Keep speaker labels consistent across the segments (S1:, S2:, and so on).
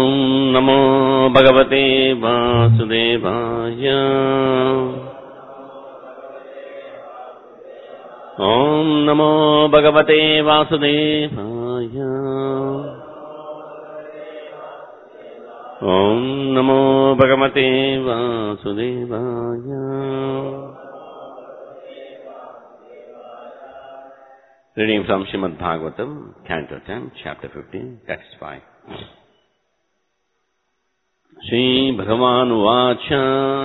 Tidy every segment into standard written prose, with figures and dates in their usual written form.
S1: Om Namo Bhagavate Vasudevaya. Om Namo Bhagavate Vasudevaya. Om Namo Bhagavate Vasudevaya. Reading from Srimad Bhagavatam, Canto 10, Chapter 15, Text 5. Shri Bhagavan Vacha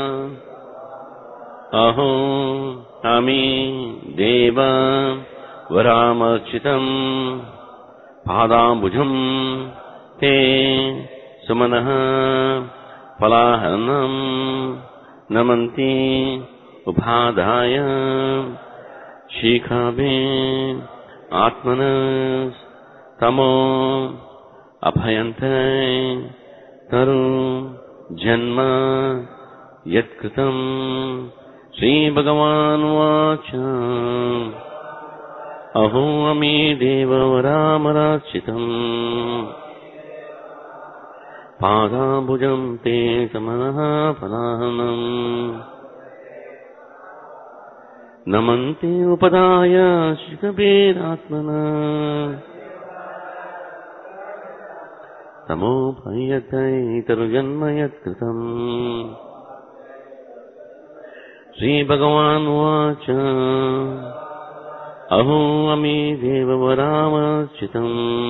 S1: Aho Ami Deva Varamarchitam Padambujam Te Sumanaha Palahanam Namanti Upadhaya Shikhabe Atmanas Tamo Abhayantai Taru Janma Yatkritam Shri Bhagavan Vacha Aho Ami Deva Varamarachitam Padambujam Te Samanaha Palahanam Namanti Upadaya Shikabir Atmana Tamo Bhayatai Tarujanmayat Kritam Shri Bhagavan Vacha Aho Ami Deva Varamarchitam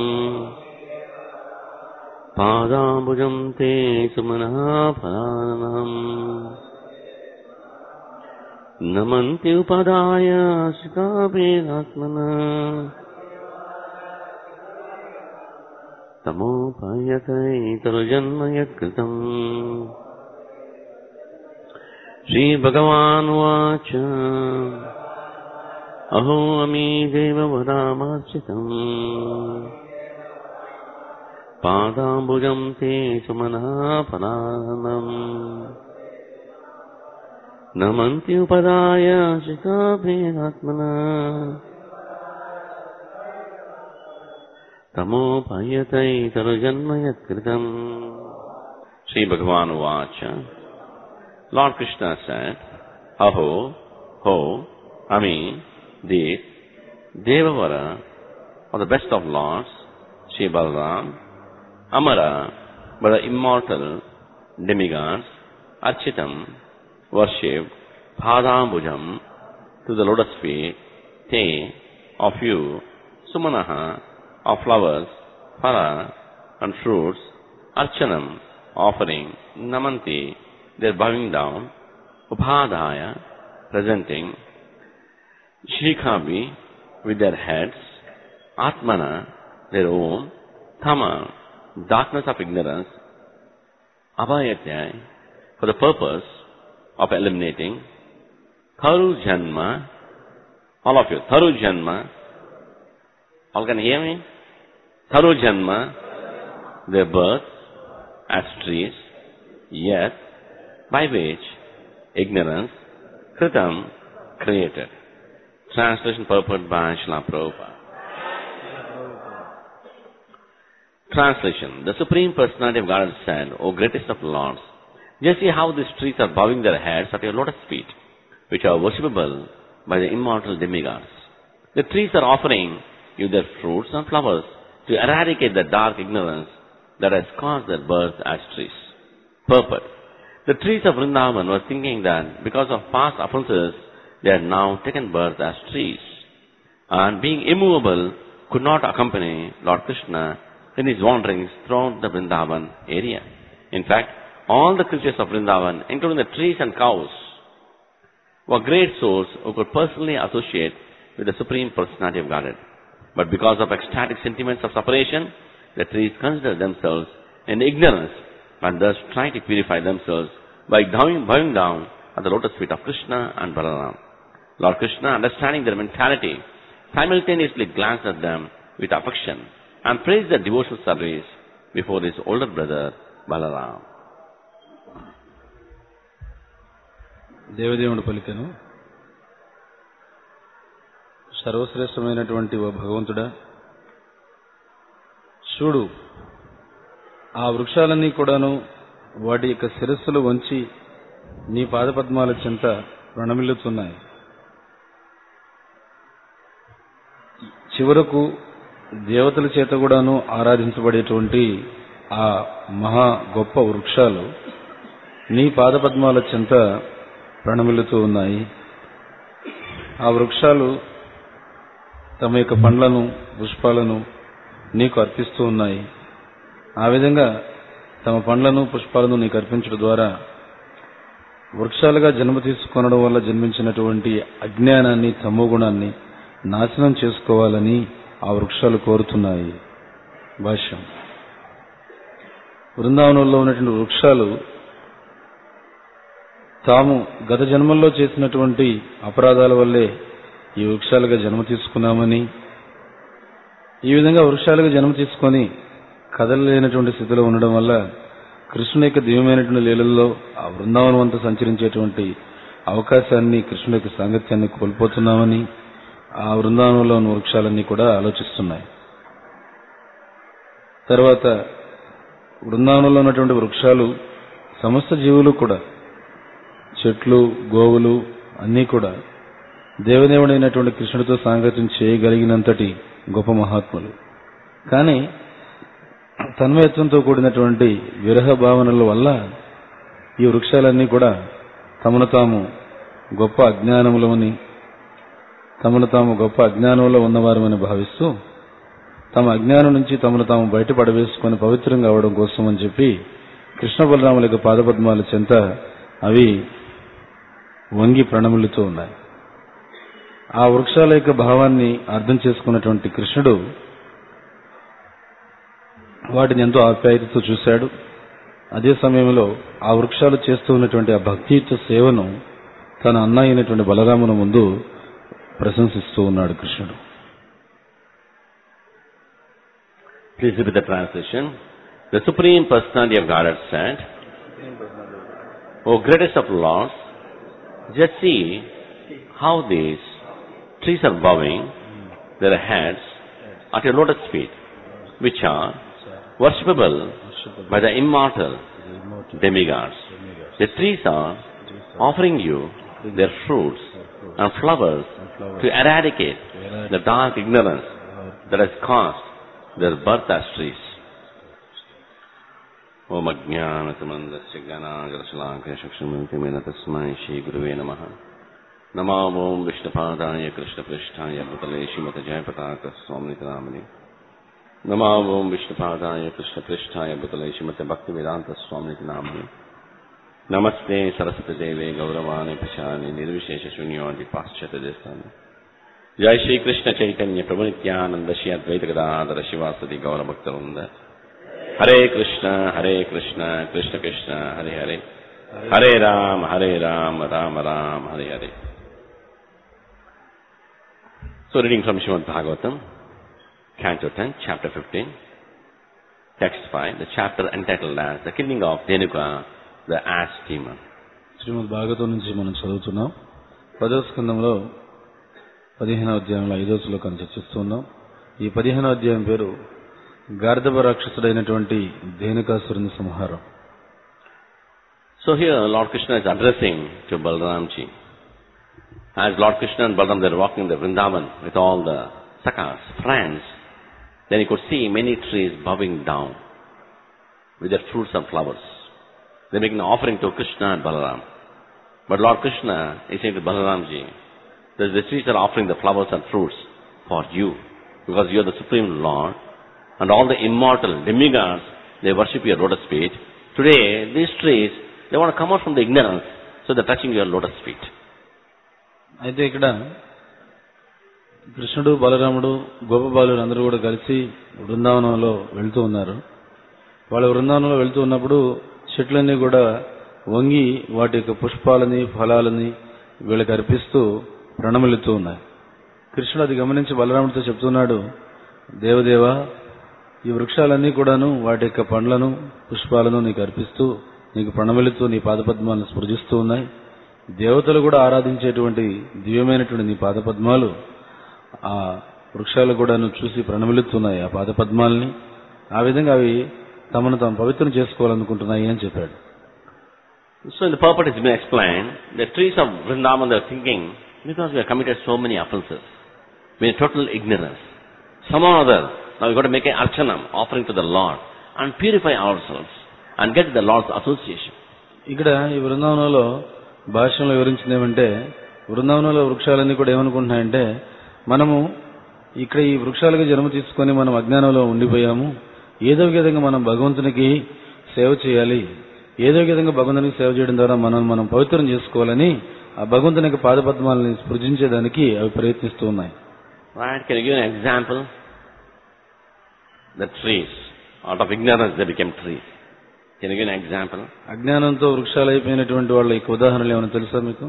S1: Padambujam Te Sumanaha Phalanam Namanti Upadaya Shikabir Atmana Tamo Bhayatai Tarujanmayat Kritam Shri Bhagavan Vacha Aho Ami Deva Varamarchitam Padambujam Te Sumanaha Phalanam Namanti Upadaya Shikabir Atmana Tamo Bhayatai Tarujanmayat Kritam. Shri Bhagavan Vacha. Lord Krishna said, Aho, Ho, Ami, these, Devavara, are the best of lords, Shri Balaram, Amara, but the immortal demigods, Architam, worshipped, Padambujam, to the lotus feet, Te, of you, Sumanaha, of flowers, Phala, and fruits, Archanam, offering, Namanti, their bowing down, Upadhaya, presenting, Shikhabi, with their heads, Atmana, their own, Tama, darkness of ignorance, Abhayatyai, for the purpose of eliminating, Tharu Janma, all of you, Tharu Janma, all can hear me? Tharu Janma, their birth as trees, yet by which ignorance, Kritam, created. Translation purport by Srila Prabhupada. Translation. The Supreme Personality of Godhead said, O greatest of Lords, just see how these trees are bowing their heads at your lotus feet, which are worshipable by the immortal demigods. The trees are offering you their fruits and flowers to eradicate the dark ignorance that has caused their birth as trees. Purport. The trees of Vrindavan were thinking that because of past offenses, they had now taken birth as trees, and being immovable, could not accompany Lord Krishna in his wanderings throughout the Vrindavan area. In fact, all the creatures of Vrindavan, including the trees and cows, were great souls who could personally associate with the Supreme Personality of Godhead. But because of ecstatic sentiments of separation, the trees considered themselves in ignorance and thus try to purify themselves by bowing down at the lotus feet of Krishna and Balaram. Lord Krishna, understanding their mentality, simultaneously glanced at them with affection and praised their devotional service before his older brother Balaram.
S2: దేవదేవుడు పలికెను, సర్వశ్రేష్టమైనటువంటి ఓ భగవంతుడా, చూడు, ఆ వృక్షాలన్నీ కూడాను వాటి యొక్క శిరస్సులు వంచి నీ పాదపద్మాల చెంత ప్రణమిల్లుతున్నాయి. చివరకు దేవతల చేత కూడాను ఆరాధించబడేటువంటి ఆ మహా గొప్ప వృక్షాలు నీ పాదపద్మాల చెంత ప్రణమిల్లుతూ ఉన్నాయి. ఆ వృక్షాలు తమ యొక్క పండ్లను పుష్పాలను నీకు అర్పిస్తూ ఉన్నాయి. ఆ విధంగా తమ పండ్లను పుష్పాలను నీకు అర్పించడం ద్వారా వృక్షాలుగా జన్మ తీసుకొనడం వల్ల జన్మించినటువంటి అజ్ఞానాన్ని తమోగుణాన్ని నాశనం చేసుకోవాలని ఆ వృక్షాలు కోరుతున్నాయి. భాష్యం. బృందావనంలో ఉన్నటువంటి వృక్షాలు తాము గత జన్మల్లో చేసినటువంటి అపరాధాల వల్లే ఈ వృక్షాలుగా జన్మ తీసుకున్నామని, ఈ విధంగా వృక్షాలుగా జన్మ తీసుకొని కదలలేనటువంటి స్థితిలో ఉండడం వల్ల కృష్ణుని యొక్క దివ్యమైనటువంటి లీలల్లో ఆ బృందావనం అంతా సంచరించేటువంటి అవకాశాన్ని, కృష్ణుని యొక్క సాంగత్యాన్ని కోల్పోతున్నామని ఆ బృందావనంలో ఉన్న వృక్షాలన్నీ కూడా ఆలోచిస్తున్నాయి. తర్వాత బృందావనంలో ఉన్నటువంటి వృక్షాలు సమస్త జీవులు కూడా, చెట్లు, గోవులు అన్నీ కూడా దేవదేవుడైనటువంటి కృష్ణుడితో సాంగత్యం చేయగలిగినంతటి గొప్ప మహాత్ములు. కానీ తన్మయత్వంతో కూడినటువంటి విరహ భావనల వల్ల ఈ వృక్షాలన్నీ కూడా తమను తాము గొప్ప అజ్ఞానంలో ఉన్నవారమని భావిస్తూ తమ అజ్ఞానం నుంచి తమను తాము బయటపడవేసుకొని పవిత్రంగా అవడం కోసం అని చెప్పి కృష్ణ బలరాముల యొక్క పాదపద్మాల చెంత అవి వంగి ప్రణమిల్లుతూ ఉన్నాయి. ఆ వృక్షాల యొక్క భావాన్ని అర్థం చేసుకున్నటువంటి కృష్ణుడు వాటిని ఎంతో ఆప్యాయతతో చూశాడు. అదే సమయంలో ఆ వృక్షాలు చేస్తూ ఉన్నటువంటి ఆ భక్తియుత సేవను తన అన్న అయినటువంటి బలరాముని ముందు ప్రశంసిస్తూ ఉన్నాడు కృష్ణుడు.
S1: Please repeat the translation. The Supreme Personality of Godhead said, O greatest of lords, just see how these trees are bowing their heads at your lotus feet, which are worshipable by the immortal demigods. The trees are offering you their fruits and flowers to eradicate the dark ignorance that has caused their birth as trees. Om Ajnana Samandasya Ganagarasalakya Shakshamatimena Tasmai Shri Guruve Namaha. Nama Om Vishnupadaya Krishna Prishtaya Bhutale Shrimate Jayapataka Swamnita Namani. Nama Om Vishnupadaya Krishna Prishtaya Bhutale Shrimate Bhaktivedanta Swamnita Namani. Namaste Saraswati Deve Gauravani Pachani Nirvishesha Shunyavati Paschata Destani. Jai Shri Krishna Chaitanya Prabhu Nityananda Shri Advaita Gadadhara Shivasati Gaura Bhaktarvrinda. Hare Krishna Krishna Krishna Hare Hare. Hare Ram Ram Ram Hare Hare. So reading from Srimad Bhagavatam, Canto 10, Chapter 15, Text 5, the chapter entitled as The Killing of Dhenuka, the Ass Demon.
S2: శ్రీమద్ భాగవతం నుంచి మనం చదువుతున్నాం. 10వ స్కందంలో 15వ అధ్యాయంలో 5వ శ్లోకాన్ని చర్చిస్తున్నాం. ఈ 15వ అధ్యాయం పేరు గార్ధబ రాక్షసుడైనటువంటి ధేనుకాసురుని సంహారం.
S1: So here Lord Krishna is addressing to Balaramji. As Lord Krishna and Balaram, they are walking in the Vrindavan with all the sakas, friends, then you could see many trees bowing down with their fruits and flowers. They are making an offering to Krishna and Balaram. But Lord Krishna is saying to Balaramji, the trees are offering the flowers and fruits for you, because you are the Supreme Lord, and all the immortal demigods, they worship your lotus feet. Today, these trees, they want to come out from the ignorance, so they are touching your lotus feet.
S2: అయితే ఇక్కడ కృష్ణుడు, బలరాముడు, గోపబాలుడు అందరూ కూడా కలిసి బృందావనంలో వెళ్తూ ఉన్నారు. వాళ్ళు బృందావనంలో వెళ్తూ ఉన్నప్పుడు చెట్లన్నీ కూడా వంగి వాటి యొక్క పుష్పాలని, ఫలాలని వీళ్ళకి అర్పిస్తూ ప్రణమిల్లుతూ ఉన్నాయి. కృష్ణుడు అది గమనించి బలరాముడితో చెప్తున్నాడు, దేవదేవా, ఈ వృక్షాలన్నీ కూడాను వాటి యొక్క పండ్లను, పుష్పాలను నీకు అర్పిస్తూ, నీకు ప్రణమిల్లుతూ నీ పాదపద్మాలను స్పృశిస్తూ ఉన్నాయి. దేవతలు కూడా ఆరాధించేటువంటి దివ్యమైనటువంటి నీ పాదపద్మాలు ఆ వృక్షాలు కూడాను చూసి ప్రణమిల్లుతున్నాయి ఆ పాదపద్మాలని. ఆ విధంగా అవి తమను తాము పవిత్రం చేసుకోవాలనుకుంటున్నాయి అని చెప్పాడు.
S1: So in the purport has been explained, the trees of Vrindavan they are thinking, because we have committed so many offenses, we are total ignorance. Somehow or other, now we got to make an archanam, offering to the Lord, and purify ourselves, and get the Lord's association.
S2: ఇక్కడ ఈ బృందావనంలో భాషలో వివరించింది ఏమంటే, బృందావనంలో వృక్షాలన్నీ కూడా ఏమనుకుంటున్నాయంటే, మనము ఇక్కడ ఈ వృక్షాలకు జన్మ తీసుకొని మనం అజ్ఞానంలో ఉండిపోయాము, ఏదో విధంగా మనం భగవంతునికి సేవ చేయాలి, ఏదో విధంగా భగవంతునికి సేవ చేయడం ద్వారా మనం పవిత్రం చేసుకోవాలని ఆ భగవంతుని యొక్క పాదపద్మాలని స్పృశించేదానికి అవి ప్రయత్నిస్తూ ఉన్నాయి.
S1: Right? Can you give an example? The trees, out of ignorance they became trees. Can you give an example?
S2: అజ్ఞానంతో వృక్షాలు అయిపోయినటువంటి వాళ్ళ యొక్క ఉదాహరణలు ఏమైనా తెలుసా మీకు?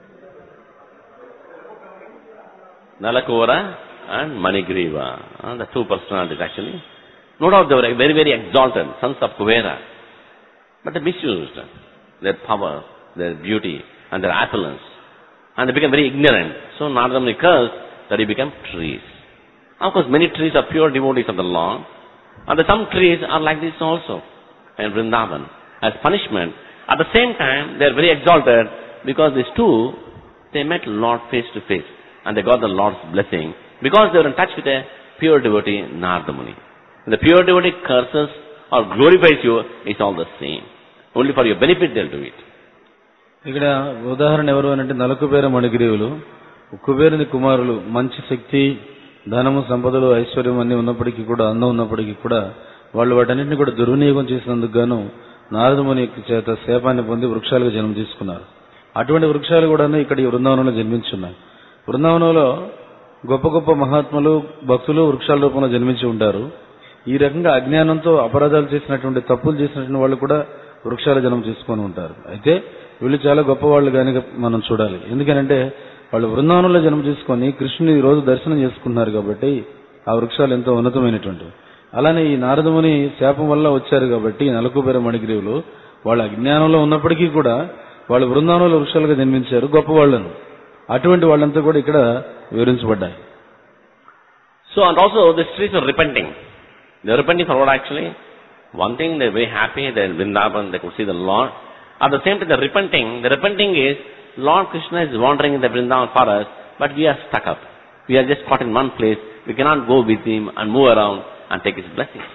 S1: Nalakora and Manigriva, the two personalities actually. No doubt they were very, very exalted, sons of Kuvera. But they misused their power, their beauty, and their opulence. And they became very ignorant. So Narada Muni cursed that he became trees. Of course, many trees are pure devotees of the Lord. And some trees are like this also in Vrindavan. As punishment, at the same time, they are very exalted because these two, they met Lord face to face. And they got the Lord's blessing because they were in touch with a pure devotee, Narada Muni. When the pure devotee curses or glorifies you, it's all the same. Only for your benefit they'll do it.
S2: ఇక్కడ ఉదాహరణ ఎవరు అంటే నలకుబేర మణిగ్రీవులు, కుబేరుని కుమారులు. మంచి శక్తి, ధనము, సంపదలు, ఐశ్వర్యం అన్ని ఉన్నప్పటికీ కూడా, అందం ఉన్నప్పటికీ కూడా వాళ్ళు వాటన్నింటినీ కూడా దుర్వినియోగం చేసినందుకు గాను నారదముని చేత శాపాన్ని పొంది వృక్షాలుగా జన్మ తీసుకున్నారు. అటువంటి వృక్షాలు కూడా ఇక్కడ ఈ బృందావనంలో జన్మించున్నాయి. బృందావనంలో గొప్ప గొప్ప మహాత్ములు, భక్తులు వృక్షాల రూపంలో జన్మించి ఉంటారు. ఈ రకంగా అజ్ఞానంతో అపరాధాలు చేసినటువంటి, తప్పులు చేసినటువంటి వాళ్ళు కూడా వృక్షాల జన్మ తీసుకొని ఉంటారు. అయితే వీళ్ళు చాలా గొప్పవాళ్ళు కానీ మనం చూడాలి. ఎందుకనంటే వాళ్ళు బృందావనంలో జన్మ తీసుకొని కృష్ణుని ఈ రోజు దర్శనం చేసుకుంటున్నారు కాబట్టి ఆ వృక్షాలు ఎంతో ఉన్నతమైనటువంటివి. అలానే ఈ నారదముని శాపం వల్ల వచ్చారు కాబట్టి నలకుబేర మణిగ్రీవులు వాళ్ళ అజ్ఞానంలో ఉన్నప్పటికీ కూడా వాళ్ళు బృందావనంలో వృక్షాలుగా జన్మించారు, గొప్పవాళ్లను. అటువంటి వాళ్ళంతా కూడా ఇక్కడ వివరించబడ్డాయి.
S1: So and also the trees are repenting. They are repenting for what actually? One thing, they are very happy, they are in Vrindavan, they could see the Lord. At the same time, they are repenting. The repenting is, Lord Krishna is wandering in the Vrindavan forest, but we are stuck up. We are just caught in one place. We cannot go with him and move around and take his blessings.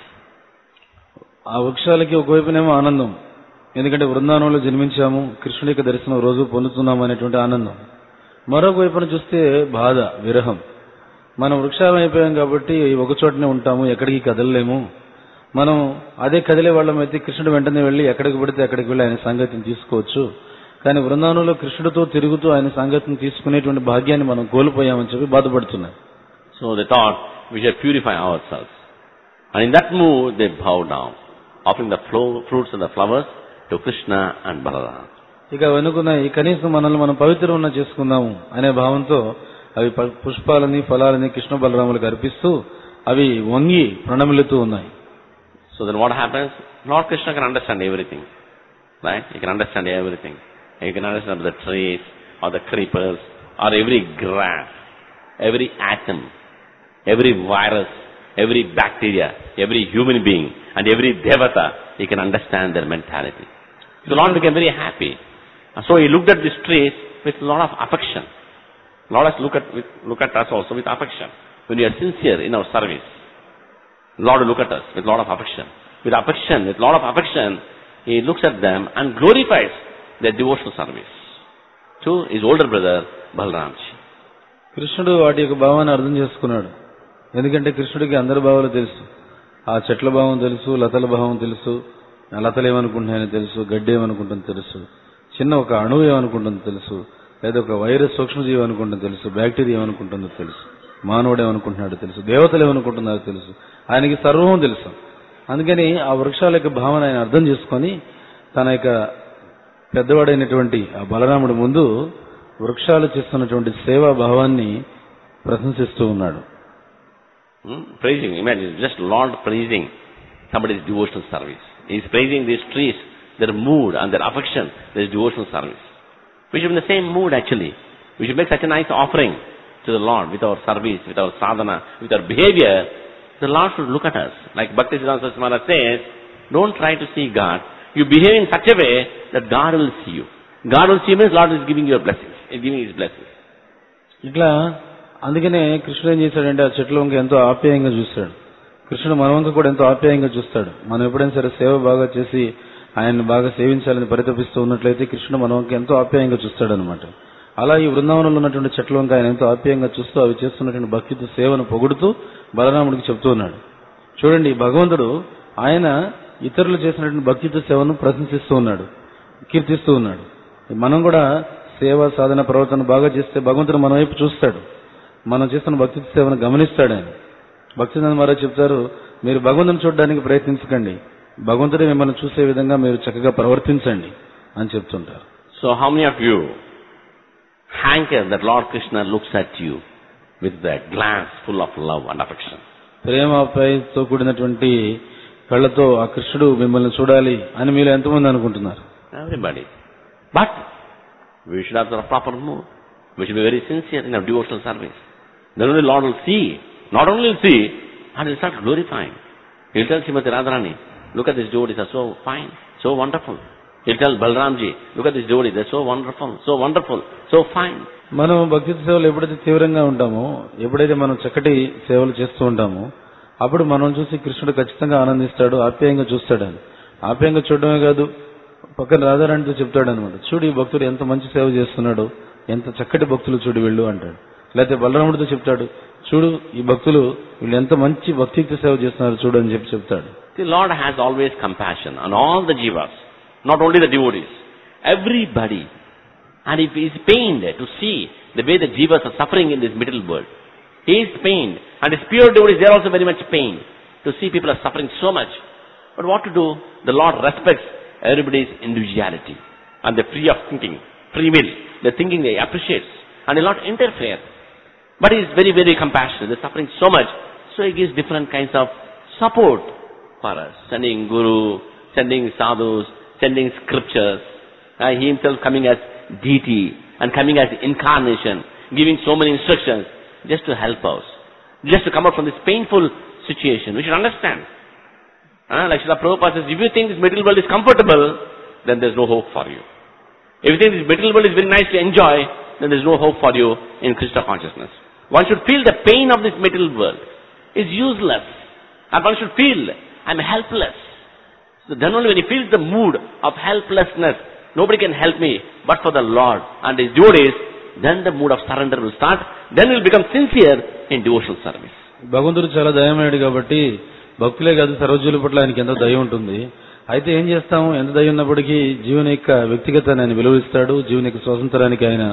S2: ఆ వృక్షాలకి ఒకవైపునేమో ఆనందం, ఎందుకంటే బృందావనంలో జన్మించాము, కృష్ణుడి యొక్క దర్శనం రోజు పొందుతున్నాము అనేటువంటి ఆనందం. మరొక వైపున చూస్తే బాధ, విరహం. మనం వృక్షాలం అయిపోయాం కాబట్టి ఒక చోటనే ఉంటాము, ఎక్కడికి కదలలేము. మనం అదే కదిలే వాళ్ళం అయితే కృష్ణుడు వెంటనే వెళ్ళి ఎక్కడికి పడితే అక్కడికి వెళ్ళి ఆయన సంగతిని తీసుకోవచ్చు. కానీ బృందావనంలో కృష్ణుడితో తిరుగుతూ ఆయన సంగతిని తీసుకునేటువంటి భాగ్యాన్ని మనం కోల్పోయామని చెప్పి బాధపడుతున్నారు.
S1: So they thought we should purify ourselves. And in that mood they bowed down, offering the fruits and the flowers to Krishna and Balaram.
S2: ఇక వెనుకున్నాయి, కనీసం మనల్ని మనం పవిత్రంగా చేసుకుందాము అనే భావంతో అవి పుష్పాలని, ఫలాలని కృష్ణ బలరాములకు అర్పిస్తూ అవి వంగి ప్రణమిల్లుతూ ఉన్నాయి.
S1: So then what happens? Lord Krishna can understand everything. Right? He can understand everything. He can understand the trees or the creepers or every grass, every atom, every virus, every bacteria, every human being and every devata. He can understand their mentality. So Lord became very happy. And so he looked at these trees with a lot of affection. Lord has look at us also with affection. When we are sincere in our service, Lord will look at us with a lot of affection. With affection, with a lot of affection, he looks at them and glorifies their devotional service to his older brother Balramji.
S2: కృష్ణుడు వాటి యొక్క భావాన్ని అర్థం చేసుకున్నాడు. ఎందుకంటే కృష్ణుడికి అందరి భావాలు తెలుసు. ఆ చెట్ల భావం తెలుసు, లతల భావం తెలుసు, లతలు ఏమనుకుంటున్నాయని తెలుసు, గడ్డి ఏమనుకుంటుంది తెలుసు, చిన్న ఒక అణువు ఏమనుకుంటుందో తెలుసు, లేదా ఒక వైరస్ సూక్ష్మజీవి అనుకుంటుందో తెలుసు, బ్యాక్టీరియా ఏమనుకుంటుందో తెలుసు, మానవుడు ఏమనుకుంటున్నాడో తెలుసు, దేవతలు ఏమనుకుంటున్నారో తెలుసు. ఆయనకి సర్వం తెలుసు. అందుకని ఆ వృక్షాల యొక్క భావన ఆయన అర్థం చేసుకొని తన యొక్క పెద్దవాడైనటువంటి ఆ బలరాముడి ముందు వృక్షాలు చేస్తున్నటువంటి సేవా భావాన్ని ప్రశంసిస్తూ ఉన్నాడు.
S1: Praising, imagine, just Lord praising somebody's devotional service. He is praising these trees, their mood and their affection, their devotional service. We should be in the same mood actually. We should make such a nice offering to the Lord with our service, with our sadhana, with our behavior. The Lord should look at us. Like Bhaktisiddhanta Saraswati Maharaj says, don't try to see God. You behave in such a way that God will see you. God will see you means Lord is giving you blessings. He's giving His blessings.
S2: ఇట్లా అందుకనే కృష్ణుడు ఏం చేశాడంటే ఆ చెట్ల వంక ఎంతో ఆప్యాయంగా చూస్తాడు. కృష్ణుడు మన వంక కూడా ఎంతో ఆప్యాయంగా చూస్తాడు. మనం ఎప్పుడైనా సరే సేవ బాగా చేసి ఆయన్ని బాగా సేవించాలని పరితపిస్తూ ఉన్నట్లయితే కృష్ణుడు మన వంక ఎంతో ఆప్యాయంగా చూస్తాడు అనమాట. అలా ఈ బృందావనంలో ఉన్నటువంటి చెట్ల వంక ఆయన ఎంతో ఆప్యాయంగా చూస్తూ అవి చేస్తున్నటువంటి భక్తితో సేవను పొగుడుతూ బలరాముడికి చెప్తూ ఉన్నాడు. చూడండి, భగవంతుడు ఆయన ఇతరులు చేసినటువంటి భక్తితో సేవను ప్రశంసిస్తూ ఉన్నాడు, కీర్తిస్తూ ఉన్నాడు. మనం కూడా సేవ సాధన ప్రవర్తన బాగా చేస్తే భగవంతుడు మన వైపు చూస్తాడు, మనం చేస్తున్న భక్తి సేవను గమనిస్తాడు. ఆయన భక్తినాథ్ మహారాజ్ చెప్తారు, మీరు భగవంతుని చూడడానికి ప్రయత్నించకండి, భగవంతుడే మిమ్మల్ని చూసే విధంగా మీరు చక్కగా ప్రవర్తించండి అని చెప్తుంటారు.
S1: So how many of you hanker that Lord Krishna looks at you with that glance full of love and affection?
S2: ప్రేమతో కూడినటువంటి కళ్ళతో ఆ కృష్ణుడు మిమ్మల్ని చూడాలి అని మీరు ఎంతమంది అనుకుంటున్నారు?
S1: Everybody. But we should have the proper mood. We should be very sincere in our devotional service. Then only Lord will see. Not only will see, and will start glorifying. He'll tell Srimati Radharani, look at these devotees, are so fine, so wonderful. He'll tell Balramji, look at these devotees, they're so wonderful, so fine.
S2: మనం భక్తి సేవలు ఎప్పుడైతే తీవ్రంగా ఉంటామో, ఎప్పుడైతే మనం చక్కటి సేవలు చేస్తూ ఉంటామో, అప్పుడు మనం చూసి కృష్ణుడు ఖచ్చితంగా ఆనందిస్తాడు, ఆప్యాయంగా చూస్తాడు. అని ఆప్యాయంగా చూడడమే కాదు, పక్కన రాధారాణితో చెప్తాడు అనమాట, చూడు ఈ భక్తుడు ఎంత మంచి సేవ చేస్తున్నాడు, ఎంత చక్కటి భక్తులు చూడు వీళ్ళు అంటాడు. లేకపోతే బలరాముడితో చెప్తాడు, చూడు ఈ భక్తులు వీళ్ళు ఎంత మంచి భక్తియుక్త సేవ చేస్తున్నారు చూడు అని చెప్పి చెప్తాడు.
S1: The Lord has always compassion on all the jivas, not only the devotees, everybody. And if he is pained to see the way the jivas are suffering in this middle world, he is pained, and his pure devotees, they are also very much pained to see people are suffering so much. But what to do? The Lord respects everybody's individuality and the free of thinking, free will, the thinking they appreciates, and he will not interfere. But he is very, very compassionate. They are suffering so much, so he gives different kinds of support for us, sending guru, sending sadhus, sending scriptures, he himself coming as deity and coming as incarnation, giving so many instructions just to help us, just to come out from this painful situation. We should understand. Like Srila Prabhupada says, if you think this material world is comfortable, then there is no hope for you. If you think this material world is very nice to enjoy, then there is no hope for you in Krishna consciousness. One should feel the pain of this material world is useless, and one should feel, I am helpless. So then only when he feels the mood of helplessness, nobody can help me but for the Lord and his devotees, then the mood of surrender will start, then he will become sincere in devotional service.
S2: భగవంతుడు చాలా దయమేడు కాబట్టి భక్తులే కాదు సర్వజీవుల పట్ల ఆయనకి ఎంత దయ ఉంటుంది. అయితే ఏం చేస్తాము, ఎంత దయ ఉన్నప్పటికీ జీవుని యొక్క వ్యక్తిగతాన్ని ఆయన విలువిస్తాడు, జీవుని యొక్క స్వాతంత్రానికి ఆయన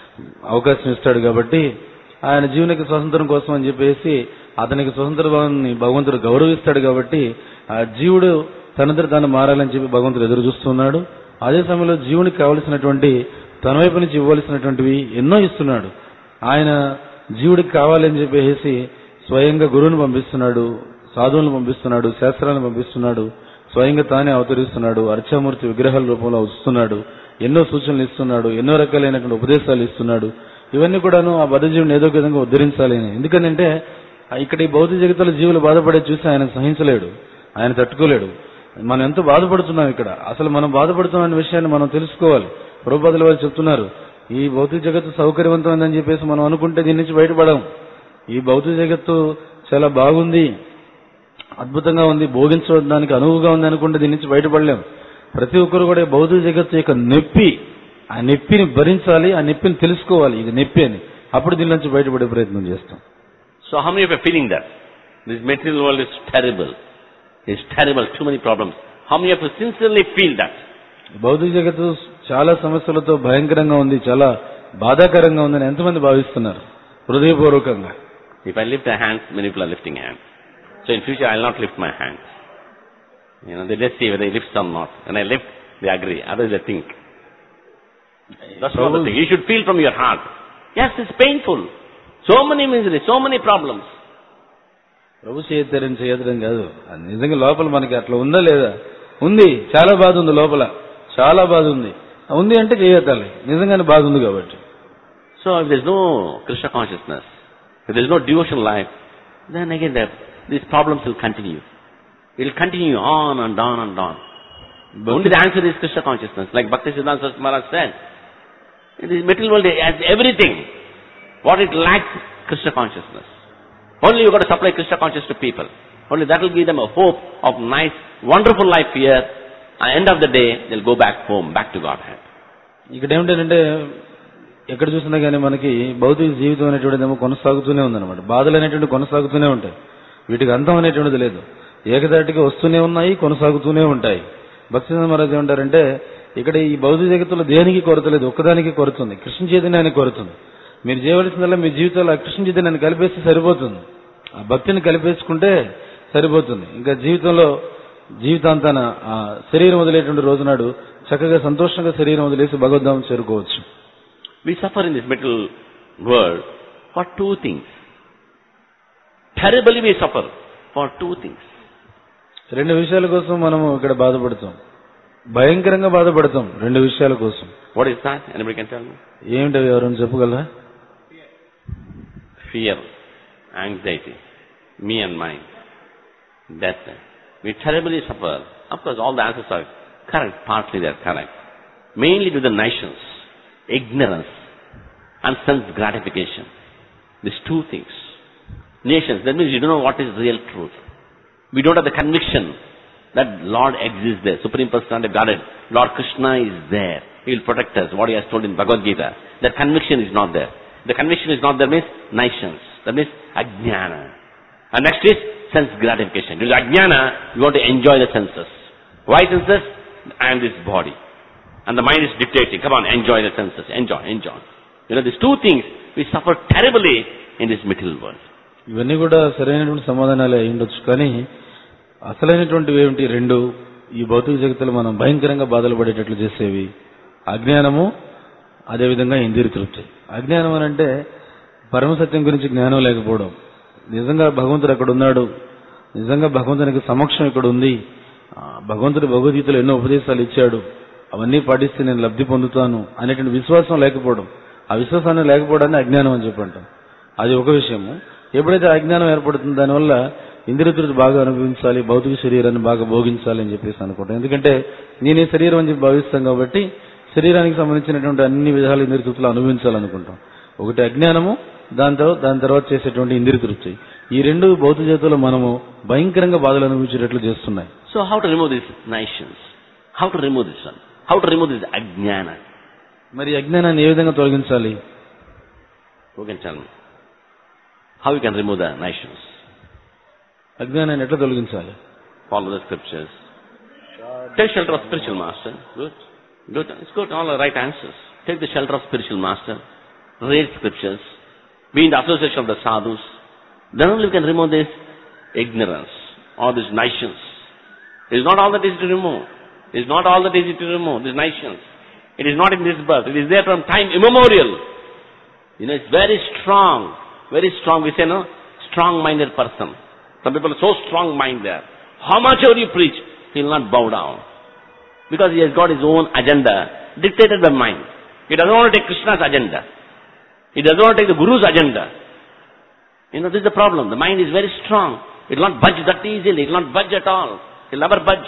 S2: అవకాశం ఇస్తాడు. కాబట్టి ఆయన జీవుని యొక్క స్వాతంత్రం కోసం అని చెప్పేసి అతనికి స్వతంత్ర భావాన్ని భగవంతుడు గౌరవిస్తాడు. కాబట్టి ఆ జీవుడు తనంతట తాను మారాలని చెప్పి భగవంతుడు ఎదురు చూస్తున్నాడు. అదే సమయంలో జీవునికి కావలసినటువంటి తన వైపు నుంచి ఇవ్వవలసినటువంటివి ఎన్నో ఇస్తున్నాడు. ఆయన జీవుడికి కావాలని చెప్పేసి స్వయంగా గురువుని పంపిస్తున్నాడు, సాధువులను పంపిస్తున్నాడు, శాస్త్రాలను పంపిస్తున్నాడు, స్వయంగా తానే అవతరిస్తున్నాడు, అర్చామూర్తి విగ్రహాల రూపంలో వస్తున్నాడు, ఎన్నో సూచనలు ఇస్తున్నాడు, ఎన్నో రకాలైనటువంటి ఉపదేశాలు ఇస్తున్నాడు. ఇవన్నీ కూడాను ఆ బద్ధజీవుని ఏదో ఒక విధంగా ఉద్ధరించాలి అని. ఎందుకంటే ఇక్కడ ఈ భౌతిక జగత్తులో జీవులు బాధపడేది చూసి ఆయన సహించలేడు, ఆయన తట్టుకోలేడు. మనం ఎంత బాధపడుతున్నాం ఇక్కడ, అసలు మనం బాధపడుతున్న విషయాన్ని మనం తెలుసుకోవాలి. ప్రభుపాదుల వారు చెప్తున్నారు, ఈ భౌతిక జగత్తు సౌకర్యవంతమైందని చెప్పేసి మనం అనుకుంటే దీని నుంచి బయటపడం. ఈ భౌతిక జగత్తు చాలా బాగుంది, అద్భుతంగా ఉంది, భోగించడానికి అనువుగా ఉంది అనుకుంటే దీని నుంచి బయటపడలేం. ప్రతి ఒక్కరు కూడా భౌతిక జగత్తు యొక్క నొప్పి, ఆ నొప్పిని భరించాలి, ఆ నొప్పిని తెలుసుకోవాలి, ఇది నొప్పి అని. అప్పుడు దీని నుంచి బయటపడే ప్రయత్నం చేస్తాం.
S1: So how many of you are feeling that this material world is terrible? It's terrible, too many problems. How many of you sincerely feel that?
S2: భౌతిక జగత్తు చాలా సమస్యలతో భయంకరంగా ఉంది, చాలా బాధాకరంగా ఉందని ఎంతమంది భావిస్తున్నారు హృదయపూర్వకంగా?
S1: If I lift a hand, many people are lifting hands. So in future I will not lift my hands. They just see whether he lifts or not. When I lift, they agree. Others they think. That's not the thing. You should feel from your heart. Yes, it's painful. So many miseries, so many problems.
S2: ప్రభు చేయడం కాదు, నిజంగా లోపల మనకి అట్లా ఉందా లేదా? ఉంది, చాలా బాధ ఉంది, లోపల చాలా బాధ ఉంది. ఉంది అంటే చేయతాలి, నిజంగానే బాధ ఉంది కాబట్టి.
S1: So if there is no Krishna consciousness, if there is no devotional life, then again these problems will continue. It will continue on and on and on. Only the answer is Krishna consciousness. Like Bhaktisiddhanta Saraswati Maharaj said, in this material world it has everything. What it lacks, Krishna consciousness. Only you got to supply Krishna consciousness to people. Only that will give them a hope of nice, wonderful life here. At the end of the day, they'll go back home, back to Godhead.
S2: ఇక్కడ ఏమిటంటే ఎక్కడ చూసినా కానీ మనకి భౌతిక జీవితం అనేటువంటిదేమో కొనసాగుతూనే ఉందన్నమాట. బాధలు అనేటువంటి కొనసాగుతూనే ఉంటాయి. వీటికి అంతం అనేటువంటిది లేదు. ఏకదాటిగా వస్తూనే ఉన్నాయి, కొనసాగుతూనే ఉంటాయి. భక్తిసిద్ధ మహారాజ్ ఏమంటారంటే ఇక్కడ ఈ భౌతిక జగత్తులో దేనికి కొరత లేదు, ఒక్కదానికి కొరత ఉంది, కృష్ణ చైతన్యానికి కొరత ఉంది. మీరు చేయవలసిందల్లా మీ జీవితంలో ఆ కృష్ణ చైతన్యాన్ని కలిపేస్తే సరిపోతుంది. ఆ భక్తిని కలిపేసుకుంటే సరిపోతుంది. ఇంకా జీవితాంతాన ఆ శరీరం వదిలేటువంటి రోజునాడు చక్కగా సంతోషంగా శరీరం వదిలేసి భగవద్ధామం చేరుకోవచ్చు.
S1: We suffer in this material world for two things. Terribly we suffer for two things.
S2: రెండు విషయాల కోసం మనము ఇక్కడ బాధపడతాం, భయంకరంగా బాధపడతాం రెండు విషయాల కోసం.
S1: What is that? Anybody can tell me?
S2: ఏమిటవి ఎవరైనా చెప్పగలరా?
S1: Fear, anxiety, me and mine, death. We terribly suffer. Of course, all the answers are correct, partly they are correct. Mainly to the nations, ignorance and sense gratification. These two things. Nations, that means you don't know what is real truth. We don't have the conviction that Lord exists there, Supreme Personality of Godhead. Lord Krishna is there. He will protect us, what He has told in Bhagavad Gita. That conviction is not there. The conviction is not there means nations. That means ajnana. And next is sense gratification. Because ajnana, you want to enjoy the senses. Why senses? And this body. And the mind is dictating, come on, enjoy the senses. Enjoy. You know, these two things, we suffer terribly in this material world.
S2: ఇవన్నీ కూడా సరైనటువంటి సమాధానాలే అయి ఉండొచ్చు. కానీ అసలైనటువంటివి ఏమిటి రెండు? ఈ భౌతిక జగత్తులో మనం భయంకరంగా బాధలు పడేటట్లు చేసేవి అజ్ఞానము, అదేవిధంగా ఇంద్రియ తృప్తి. అజ్ఞానం అని అంటే పరమసత్యం గురించి జ్ఞానం లేకపోవడం. నిజంగా భగవంతుడు అక్కడ ఉన్నాడు, నిజంగా భగవంతునికి సమక్షం ఇక్కడ ఉంది, భగవంతుడు భగవద్గీతలో ఎన్నో ఉపదేశాలు ఇచ్చాడు, అవన్నీ పాటిస్తే నేను లబ్ధి పొందుతాను అనేటువంటి విశ్వాసం లేకపోవడం. ఆ విశ్వాసాన్ని లేకపోవడాన్ని అజ్ఞానం అని చెప్పంటాం. అది ఒక విషయము. ఎప్పుడైతే అజ్ఞానం ఏర్పడుతుందో దానివల్ల ఇంద్రియ తృప్తి బాగా అనుభవించాలి, భౌతిక శరీరాన్ని బాగా భోగించాలి అని చెప్పేసి అనుకుంటాం. ఎందుకంటే నేనే శరీరం అని చెప్పి భావిస్తాం కాబట్టి శరీరానికి సంబంధించినటువంటి అన్ని విధాల ఇంద్రియ తృప్తులు అనుభవించాలనుకుంటాం. ఒకటి అజ్ఞానము, దాని తర్వాత చేసేటువంటి ఇంద్రియ తృప్తి. ఈ రెండు భౌతిక జగత్తులో మనము భయంకరంగా బాధలు అనుభవించేటట్లు చేస్తున్నాయి.
S1: So how to remove these nations? How to remove this one? How to remove this ajnana?
S2: మరి అజ్ఞానాన్ని ఏ విధంగా తొలగించాలి?
S1: Who can tell me? How you can remove the nations?
S2: అజ్ఞానాన్ని ఎట్లా తొలగించాలి?
S1: Follow the scriptures. Take shelter of spiritual master. Good. It's good. All the right answers. Take the shelter of spiritual master. Read scriptures. Be in the association of the sadhus. Then only you can remove this ignorance, all these nations. It is not all that easy to remove. It is not all that easy to remove, these nations. It is not in this birth. It is there from time immemorial. You know, it's very strong. Very strong. We say, no, strong-minded person. Some people are so strong-minded there. How much ever you preach, he will not bow down. Because he has got his own agenda dictated by mind. He doesn't want to take Krishna's agenda. He doesn't want to take the Guru's agenda. You know, this is the problem. The mind is very strong. It will not budge that easily. It will not budge at all. It will never budge.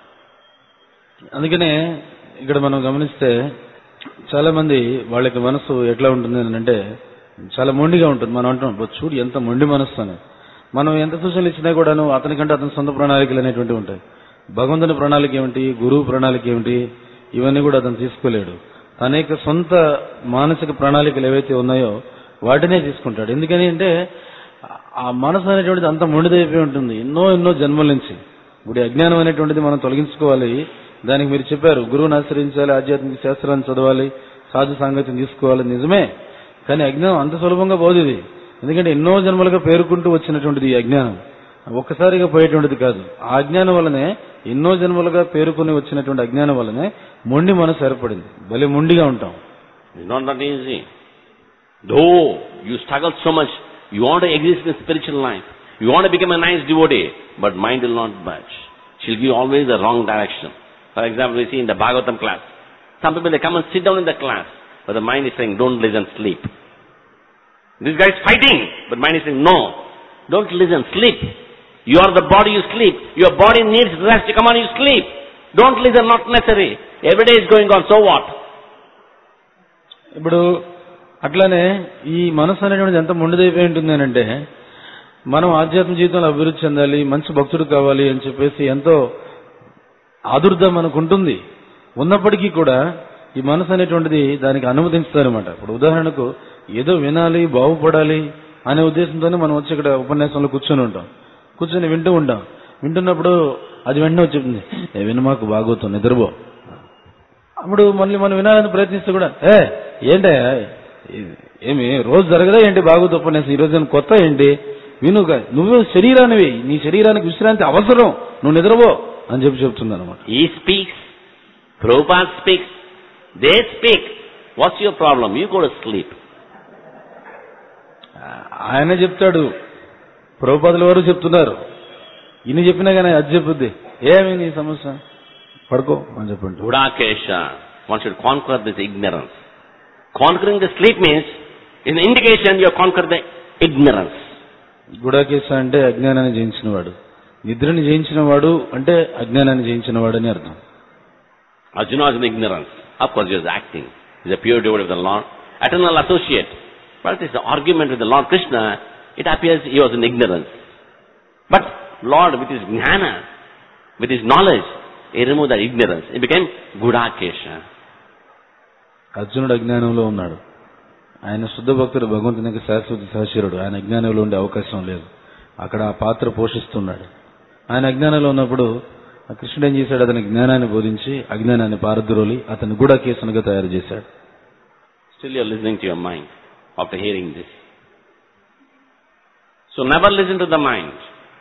S2: అందుకనే ఇక్కడ మనం గమనిస్తే చాలా మంది వాళ్ళ యొక్క మనసు ఎట్లా ఉంటుంది అంటే చాలా మొండిగా ఉంటుంది. మనం అంటున్నాం, చూడు ఎంత మొండి మనస్సు అని. మనం ఎంత సూచనలు ఇచ్చినా కూడాను అతనికంటే అతని సొంత ప్రణాళికలు అనేటువంటివి ఉంటాయి. భగవంతుని ప్రణాళిక ఏమిటి, గురువు ప్రణాళిక ఏమిటి, ఇవన్నీ కూడా అతను తీసుకోలేడు. తన యొక్క సొంత మానసిక ప్రణాళికలు ఏవైతే ఉన్నాయో వాటినే తీసుకుంటాడు. ఎందుకని అంటే ఆ మనసు అనేటువంటిది అంత మొండిదైపోయి ఉంటుంది ఎన్నో జన్మల నుంచి. ఇప్పుడు అజ్ఞానం అనేటువంటిది మనం తొలగించుకోవాలి. దానికి మీరు చెప్పారు, గురువుని ఆశ్రయించాలి, ఆధ్యాత్మిక శాస్త్రాన్ని చదవాలి, సాధు సాంగత్యం తీసుకోవాలి. నిజమే, కానీ అజ్ఞానం అంత సులభంగా పోదు. ఎందుకంటే ఎన్నో జన్మలుగా పేరుకుంటూ వచ్చినటువంటిది ఈ అజ్ఞానం, ఒక్కసారిగా పోయేటువంటిది కాదు. ఆ అజ్ఞానం వల్లనే ఎన్నో జన్మలుగా పేరుకుని వచ్చినటువంటి అజ్ఞానం వల్లనే మొండి మనసు ఏర్పడింది. భలే మొండిగా ఉంటాం.
S1: It's not that easy. Though you struggle so much, you want to exist in spiritual life, you want to become a nice devotee, but mind will not budge. She'll give always the wrong direction. For example, we see in the Bhagavatam class, some people, they come and sit down in the class, but the mind is saying, don't listen, sleep. This guy is fighting, but mind is saying, no, don't listen, sleep. You are the body, you sleep. Your body needs rest. Come on, you sleep. Don't listen, not necessary. Every day is going on, so what?
S2: ఇప్పుడు అట్లానే ఈ మనసు అనేటువంటిది ఎంత మొండిదైపోయి ఉంటుంది అంటే, మనం ఆధ్యాత్మిక జీవితంలో అభివృద్ధి చెందాలి, మంచి భక్తుడు కావాలి అని చెప్పేసి ఎంతో ఆదుర్ద మనకు ఉంటుంది. ఉన్నప్పటికీ కూడా ఈ మనసు అనేటువంటిది దానికి అనుమతించుతారన్నమాట. ఇప్పుడు ఉదాహరణకు ఏదో వినాలి, బాగుపడాలి అనే ఉద్దేశంతోనే మనం వచ్చి ఇక్కడ ఉపన్యాసంలో కూర్చొని వింటూ ఉంటాం. వింటున్నప్పుడు అది వెంటనే వచ్చి విను మాకు బాగోతుంది, నిద్రపో. అప్పుడు మళ్ళీ మనం వినాలని ప్రయత్నిస్తే కూడా ఏంటే ఏమి రోజు జరగదా ఏంటి బాగోదు ఉపన్యాసం, ఈరోజు కొత్త ఏంటి విను, నువ్వు శరీరానివి, నీ శరీరానికి విశ్రాంతి అవసరం, నువ్వు నిద్రపో అని చెప్తుంది అనమాట.
S1: He speaks, Prabhupada speaks, they speak. What's your problem? You go to sleep.
S2: ఆయన చెప్తాడు, ప్రభుపాదుల వారు చెప్తున్నారు, ఇన్ని చెప్పినా కానీ అది చెప్పుద్ది, ఏమి నీ సమస్య, పడుకో అని చెప్పండి.
S1: Gudakesha, one should conquer this ignorance. Conquering the sleep means, in the indication you have conquered the ignorance.
S2: గుడాకేశ అంటే అజ్ఞానాన్ని జయించినవాడు, నిద్రని జయించినవాడు అంటే అజ్ఞానాన్ని జయించినవాడు అని అర్థం.
S1: Arjuna is in ignorance. Of course he is acting. He is a pure devotee of the Lord, eternal associate. But it is the argument with the Lord Krishna, it appears he was in ignorance. But Lord, with his jnana, with his knowledge, he removed that ignorance. He became Gudakesha.
S2: అర్జునుడు అజ్ఞానంలో ఉన్నాడు, ఆయన శుద్ధ భక్తుడు, భగవంతునికి శాశ్వత సహచరుడు. ఆయన అజ్ఞానంలో ఉండే అవకాశం లేదు, అక్కడ ఆ పాత్ర పోషిస్తున్నాడు. ఆయన అజ్ఞానంలో ఉన్నప్పుడు కృష్ణుడు ఏం చేశాడు, అతని జ్ఞానాన్ని బోధించి అజ్ఞానాన్ని పారద్రోలి అతను గుడాకేశనుగా తయారు చేశాడు.
S1: Still you are listening to your mind after hearing this. So never listen to the mind.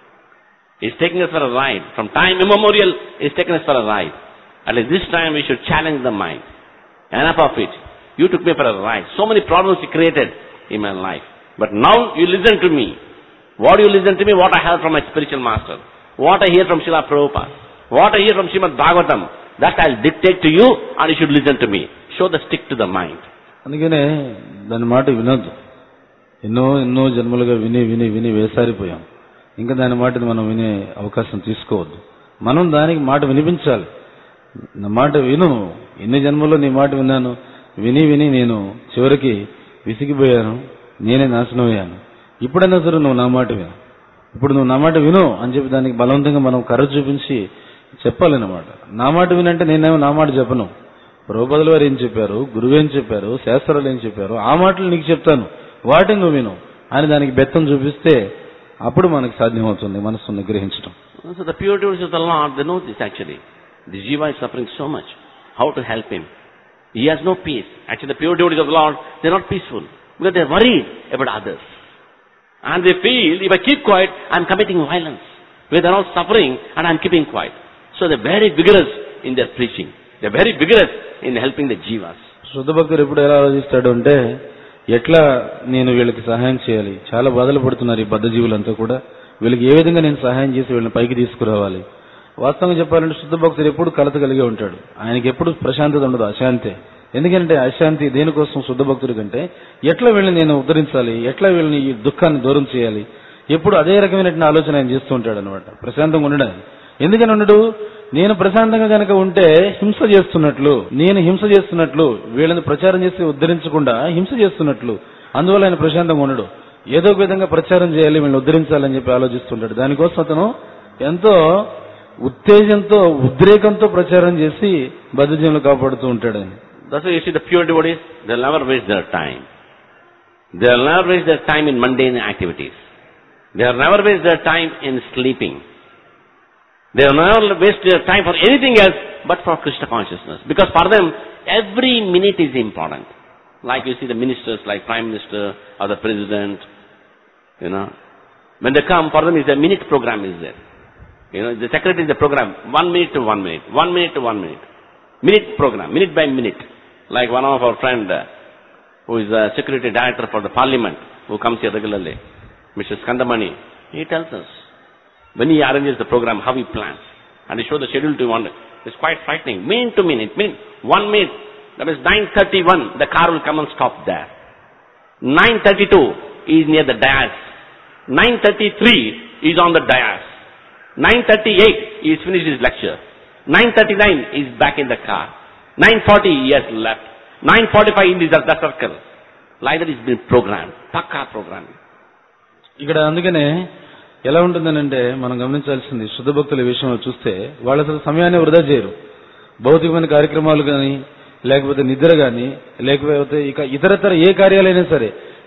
S1: He's taking us for a ride. From time immemorial, he's taken us for a ride. At least this time we should challenge the mind. Enough of it. You took me for a ride. So many problems you created in my life. But now you listen to me. What do you listen to me? What I heard from my spiritual master. What I hear from Srila Prabhupada. What I hear from Srimad Bhagavatam. That I'll dictate to you and you should listen to me. Show the stick to the mind.
S2: అందుకనే దాని మాట వినొద్దు. ఎన్నో జన్మలుగా విని వేసారిపోయాం. ఇంకా దాని మాటని మనం వినే అవకాశం తీసుకోవద్దు. మనం దానికి మాట వినిపించాలి. నా మాట విను, ఎన్ని జన్మల్లో నీ మాట విన్నాను, విని నేను చివరికి విసిగిపోయాను, నేనే నాశనం అయ్యాను. ఇప్పుడైనా సరే నువ్వు నా మాట విను, ఇప్పుడు నువ్వు నా మాట విను అని చెప్పి దానికి బలవంతంగా మనం కర్ర చూపించి చెప్పాలన్నమాట. నా మాట వినంటే నేనేమో నా మాట చెప్పను. ప్రభుపాదుల వారు ఏం చెప్పారు, గురువు ఏం చెప్పారు, శాస్త్రాలు ఏం చెప్పారు, ఆ మాటలు నీకు చెప్తాను, వాటిని నువ్వు విను అని దానికి బెత్తం చూపిస్తే అప్పుడు మనకు సాధ్యమవుతుంది మనస్సును నిగ్రహించడం.
S1: So the pure devotees of the Lord, they know this actually. The jiva is suffering so much. How to help him? He has no peace. Actually, the pure devotees of the Lord, they are not peaceful because they are worried about others. And they feel, if I keep quiet, I am committing violence. Where they are all suffering and I am keeping quiet. So they are very vigorous in their preaching. They are very vigorous in helping the jivas.
S2: శుద్ధ భక్తుడు ఎప్పుడు ఎలా ఆలోచిస్తాడు అంటే, ఎట్లా నేను వీళ్ళకి సహాయం చేయాలి, చాలా బాధలు పడుతున్నారు ఈ బద్ధ జీవులంతా కూడా, వీళ్ళకి ఏ విధంగా నేను సహాయం చేసి వీళ్ళని పైకి తీసుకురావాలి. వాస్తవంగా చెప్పాలంటే శుద్ధ భక్తుడు ఎప్పుడు కలత కలిగి ఉంటాడు. ఆయనకి ఎప్పుడు ప్రశాంతత ఉండదు, అశాంతే. ఎందుకంటే అశాంతి దేనికోసం శుద్ధ భక్తుడి కంటే, ఎట్లా వీళ్ళని నేను ఉద్ధరించాలి, ఎట్లా వీళ్ళని ఈ దుఃఖాన్ని దూరం చేయాలి, ఎప్పుడు అదే రకమైన ఆలోచన ఆయన చేస్తూ ఉంటాడు అనమాట. ప్రశాంతంగా ఉండడానికి ఎందుకని ఉండడు, నేను ప్రశాంతంగా కనుక ఉంటే హింస చేస్తున్నట్లు, వీళ్ళని ప్రచారం చేసి ఉద్ధరించకుండా హింస చేస్తున్నట్లు, అందువల్ల ఆయన ప్రశాంతంగా ఉండడు. ఏదో ఒక విధంగా ప్రచారం చేయాలి, వీళ్ళని ఉద్ధరించాలని చెప్పి ఆలోచిస్తుంటాడు. దానికోసం అతను ఎంతో ఉత్తేజంతో ఉద్రేకంతో ప్రచారం చేసి బద్ధజీవులు కాపాడుతూ ఉంటాడు.
S1: That's why you see the pure devotees, they'll never waste their time. They'll never waste their time in mundane activities. They'll never waste their time in sleeping. They'll never waste their time for anything else but for Krishna consciousness. Because for them, every minute is important. Like you see the ministers, like Prime Minister or the President, when they come, for them is a minute program is there. The secretary is the program, 1 minute to 1 minute, 1 minute to 1 minute. Minute program, minute by minute. Like one of our friend who is the security director for the parliament, who comes here regularly, Mr. Skandamani, he tells us, when he arranges the program, how he plans. And he shows the schedule to one. It's quite frightening. Minute to minute, 1 minute. That means 9:31, the car will come and stop there. 9:32 is near the dais. 9:33 is on the dais. 9:38, he has finished his lecture. 9:39, he is back in the car. 9:40, he has left. 9:45, he is at the circle. Like that is been programmed. Pakka programming.
S2: ఇక్కడ అందుకనే ఎలా ఉంటుందనంటే మనం గమనించాల్సింది శుద్ధ భక్తుల విషయంలో చూస్తే వాళ్ళు అసలు సమయాన్ని వృధా చేయరు. భౌతికమైన కార్యక్రమాలు కానీ, లేకపోతే నిద్ర కానీ, లేకపోతే ఇక ఇతరతర ఏ కార్యాలైనా సరే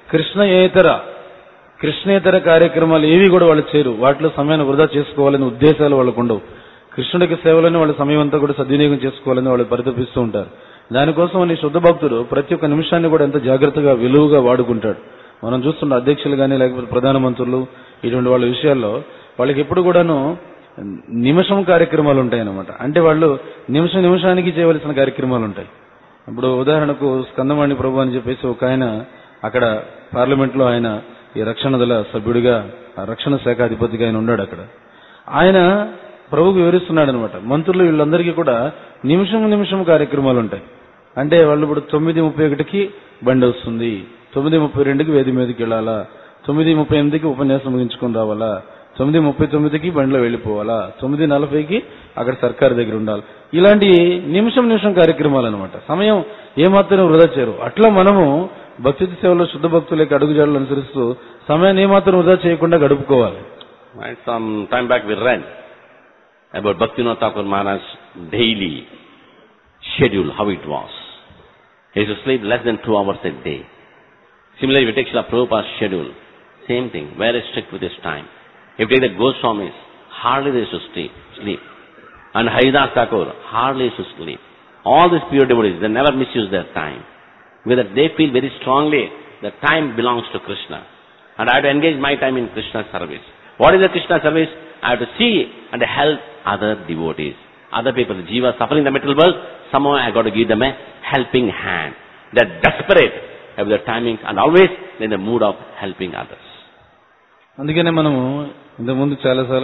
S2: కృష్ణేతర కార్యక్రమాలు ఏవి కూడా వాళ్ళు చేయరు. వాటిలో సమయాన్ని వృధా చేసుకోవాలనే ఉద్దేశాలు వాళ్ళకు ఉండవు. కృష్ణుడికి సేవలని వాళ్ళ సమయం అంతా కూడా సద్వినియోగం చేసుకోవాలని వాళ్ళు పరితపిస్తూ ఉంటారు. దానికోసం అని శుద్ధ భక్తుడు ప్రతి ఒక్క నిమిషాన్ని కూడా ఎంత జాగ్రత్తగా విలువగా వాడుకుంటాడు. మనం చూస్తున్న అధ్యక్షులు కానీ, లేకపోతే ప్రధానమంత్రులు, ఇటువంటి వాళ్ళ విషయాల్లో వాళ్ళకి ఎప్పుడు కూడాను నిమిషం కార్యక్రమాలు ఉంటాయన్నమాట. అంటే వాళ్ళు నిమిషానికి చేయవలసిన కార్యక్రమాలు ఉంటాయి. ఇప్పుడు ఉదాహరణకు స్కందమాణి ప్రభు అని చెప్పేసి ఒక ఆయన అక్కడ పార్లమెంట్ లో ఆయన ఈ రక్షణ దళ సభ్యుడిగా, రక్షణ శాఖ అధిపతిగా ఆయన ఉన్నాడు. అక్కడ ఆయన ప్రభుకు వివరిస్తున్నాడు అనమాట. మంత్రులు వీళ్ళందరికీ కూడా నిమిషం కార్యక్రమాలు ఉంటాయి. అంటే వాళ్ళు ఇప్పుడు 9:31కి బండి వస్తుంది, 9:32కి వేది మీదకి వెళ్ళాలా, 9:38కి ఉపన్యాసం ముగించుకొని రావాలా, 9:39కి బండిలో వెళ్ళిపోవాలా, 9:40కి అక్కడ సర్కారు దగ్గర ఉండాలి. ఇలాంటి నిమిషం కార్యక్రమాలు అనమాట. సమయం ఏమాత్రం వృధా చేయరు. అట్లా మనము భక్తి సేవలో శుద్ధ భక్తుల యొక్క అడుగుజాడలు అనుసరిస్తూ సమయాన్ని ఏమాత్రం వృధా చేయకుండా గడుపుకోవాలి.
S1: Some time back we read about Bhaktivinoda Thakur Maharaj's daily schedule, how it was. He used to sleep less than 2 hours a day. Similarly, we take Srila Prabhupada's schedule, same thing, very strict with his time. If you take the Goswamis, hardly they used to sleep. And Haridas Thakur, hardly used to sleep. All these pure devotees, they never misuse their time. Because they feel very strongly that time belongs to Krishna. And I have to engage my time in Krishna's service. What is the Krishna service? I have to see and help other devotees. Other people, the jiva suffering in the material world, somehow I got to give them a helping hand. They are desperate about their timings and always in the mood of helping others.
S2: అందుకనే మనము ఇంతకుముందు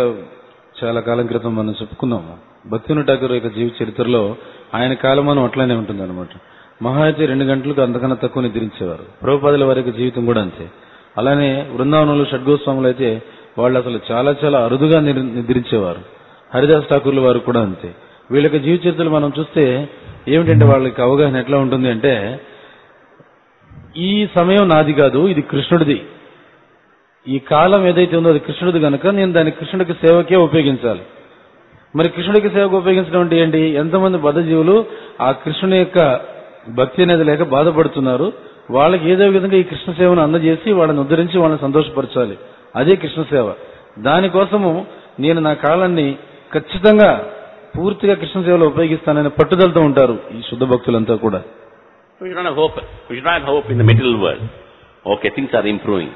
S2: చాలా కాలం క్రితం మనం చెప్పుకున్నాము. భక్తివినోద ఠాకూర్ యొక్క జీవిత చరిత్రలో ఆయన కాలమానం అట్లానే ఉంటుంది అనమాట. మహా అయితే 2 గంటలకు అంతకన్నా తక్కువ నిద్రించేవారు. ప్రభుపాదుల వారి యొక్క జీవితం కూడా అంతే. అలానే బృందావనంలో షడ్గోస్వాములు అయితే వాళ్ళు అసలు చాలా అరుదుగా నిద్రించేవారు. హరిదాస్ ఠాకూర్ల వారు కూడా అంతే. వీళ్ళ యొక్క జీవిత చరిత్రలు మనం చూస్తే ఏమిటంటే వాళ్ళకి అవగాహన ఎట్లా ఉంటుంది అంటే, ఈ సమయం నాది కాదు, ఇది కృష్ణుడిది. ఈ కాలం ఏదైతే ఉందో అది కృష్ణుడిది కనుక నేను దాన్ని కృష్ణుడికి సేవకే ఉపయోగించాలి. మరి కృష్ణుడికి సేవకు ఉపయోగించడం అంటే ఏంటి? ఎంతమంది బద్ధజీవులు ఆ కృష్ణుని యొక్క భక్తి అనేది లేక బాధపడుతున్నారు. వాళ్ళకి ఏదో విధంగా ఈ కృష్ణ సేవను అందజేసి వాళ్ళని ఉద్ధరించి వాళ్ళని సంతోషపరచాలి. అదే కృష్ణ సేవ. దానికోసము నేను నా కాలాన్ని ఖచ్చితంగా పూర్తిగా కృష్ణ సేవలో ఉపయోగిస్తానని పట్టుదలతో ఉంటారు ఈ శుద్ధ భక్తులంతా కూడా.
S1: We should not have hope in the material world. Okay, things are improving.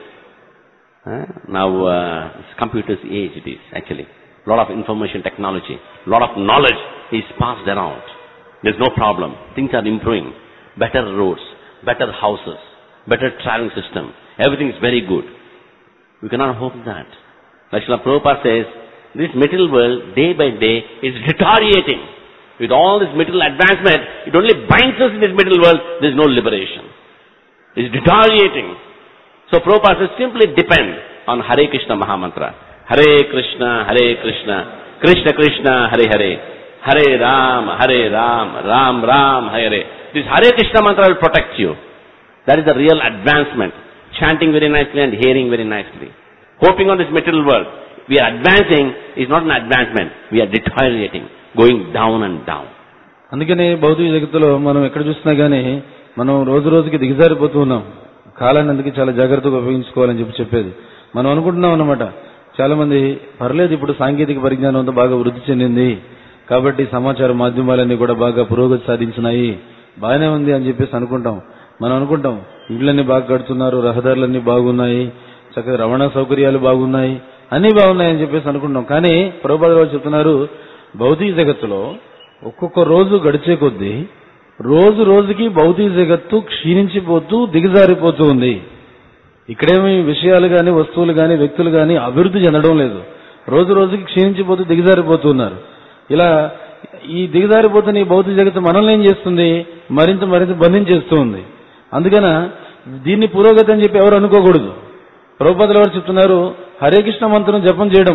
S1: Now, it's computer's age it is actually. A lot of information technology, a lot of knowledge is passed around. There's no problem. Things are improving. Better roads, better houses, better traveling system. Everything is very good. We cannot hope that. Like Srila Prabhupada says, this material world day by day is deteriorating. With all this material advancement, it only binds us in this material world. There is no liberation. It's deteriorating. So Prabhupada says, simply depend on Hare Krishna Mahamantra. Hare Krishna, Krishna Krishna, Hare Hare. Hare Ram, Ram Ram, Hare. This Hare Krishna mantra will protect you. That is the real advancement. Chanting very nicely and hearing very nicely. Hoping on this material world. We are advancing is not an advancement. We are deteriorating, going down and down.
S2: అందుకనే భౌతిక జగత్తులో మనం ఎక్కడ చూసినా గానీ మనం రోజుకి దిగజారిపోతూ ఉన్నాం. కాలాన్ని అందుకే చాలా జాగ్రత్తగా ఉపయోగించుకోవాలని చెప్పేది. మనం అనుకుంటున్నాం అన్నమాట. చాలా మంది పర్లేదు, ఇప్పుడు సాంకేతిక పరిజ్ఞానం అంతా బాగా వృద్ధి చెందింది కాబట్టి సమాచార మాధ్యమాలన్నీ కూడా బాగా పురోగతి సాధించినాయి, బాగానే ఉంది అని చెప్పేసి అనుకుంటాం. మనం అనుకుంటాం ఇళ్లన్నీ బాగా కడుతున్నారు, రహదారులన్నీ బాగున్నాయి, చక్కగా రవాణా సౌకర్యాలు బాగున్నాయి, అన్నీ బాగున్నాయని చెప్పేసి అనుకుంటాం. కానీ ప్రభుపాదులు చెప్తున్నారు, భౌతిక జగత్తులో ఒక్కొక్క రోజు గడిచే కొద్దీ రోజుకి భౌతిక జగత్తు క్షీణించిపోతూ దిగజారిపోతూ ఉంది. ఇక్కడేమి విషయాలు గాని, వస్తువులు గాని, వ్యక్తులు గాని అభివృద్ధి చెందడం లేదు. రోజుకి క్షీణించిపోతూ దిగజారిపోతున్నారు. ఇలా ఈ దిగజారిపోతున్న ఈ భౌతిక జగత్తు మనల్ని ఏం చేస్తుంది? మరింత బంధించేస్తూ ఉంది. అందుకన దీన్ని పురోగతి అని చెప్పి ఎవరు అనుకోకూడదు. ప్రభుపాదుల వారు చెప్తున్నారు, హరే కృష్ణ మంత్రం జపం చేయడం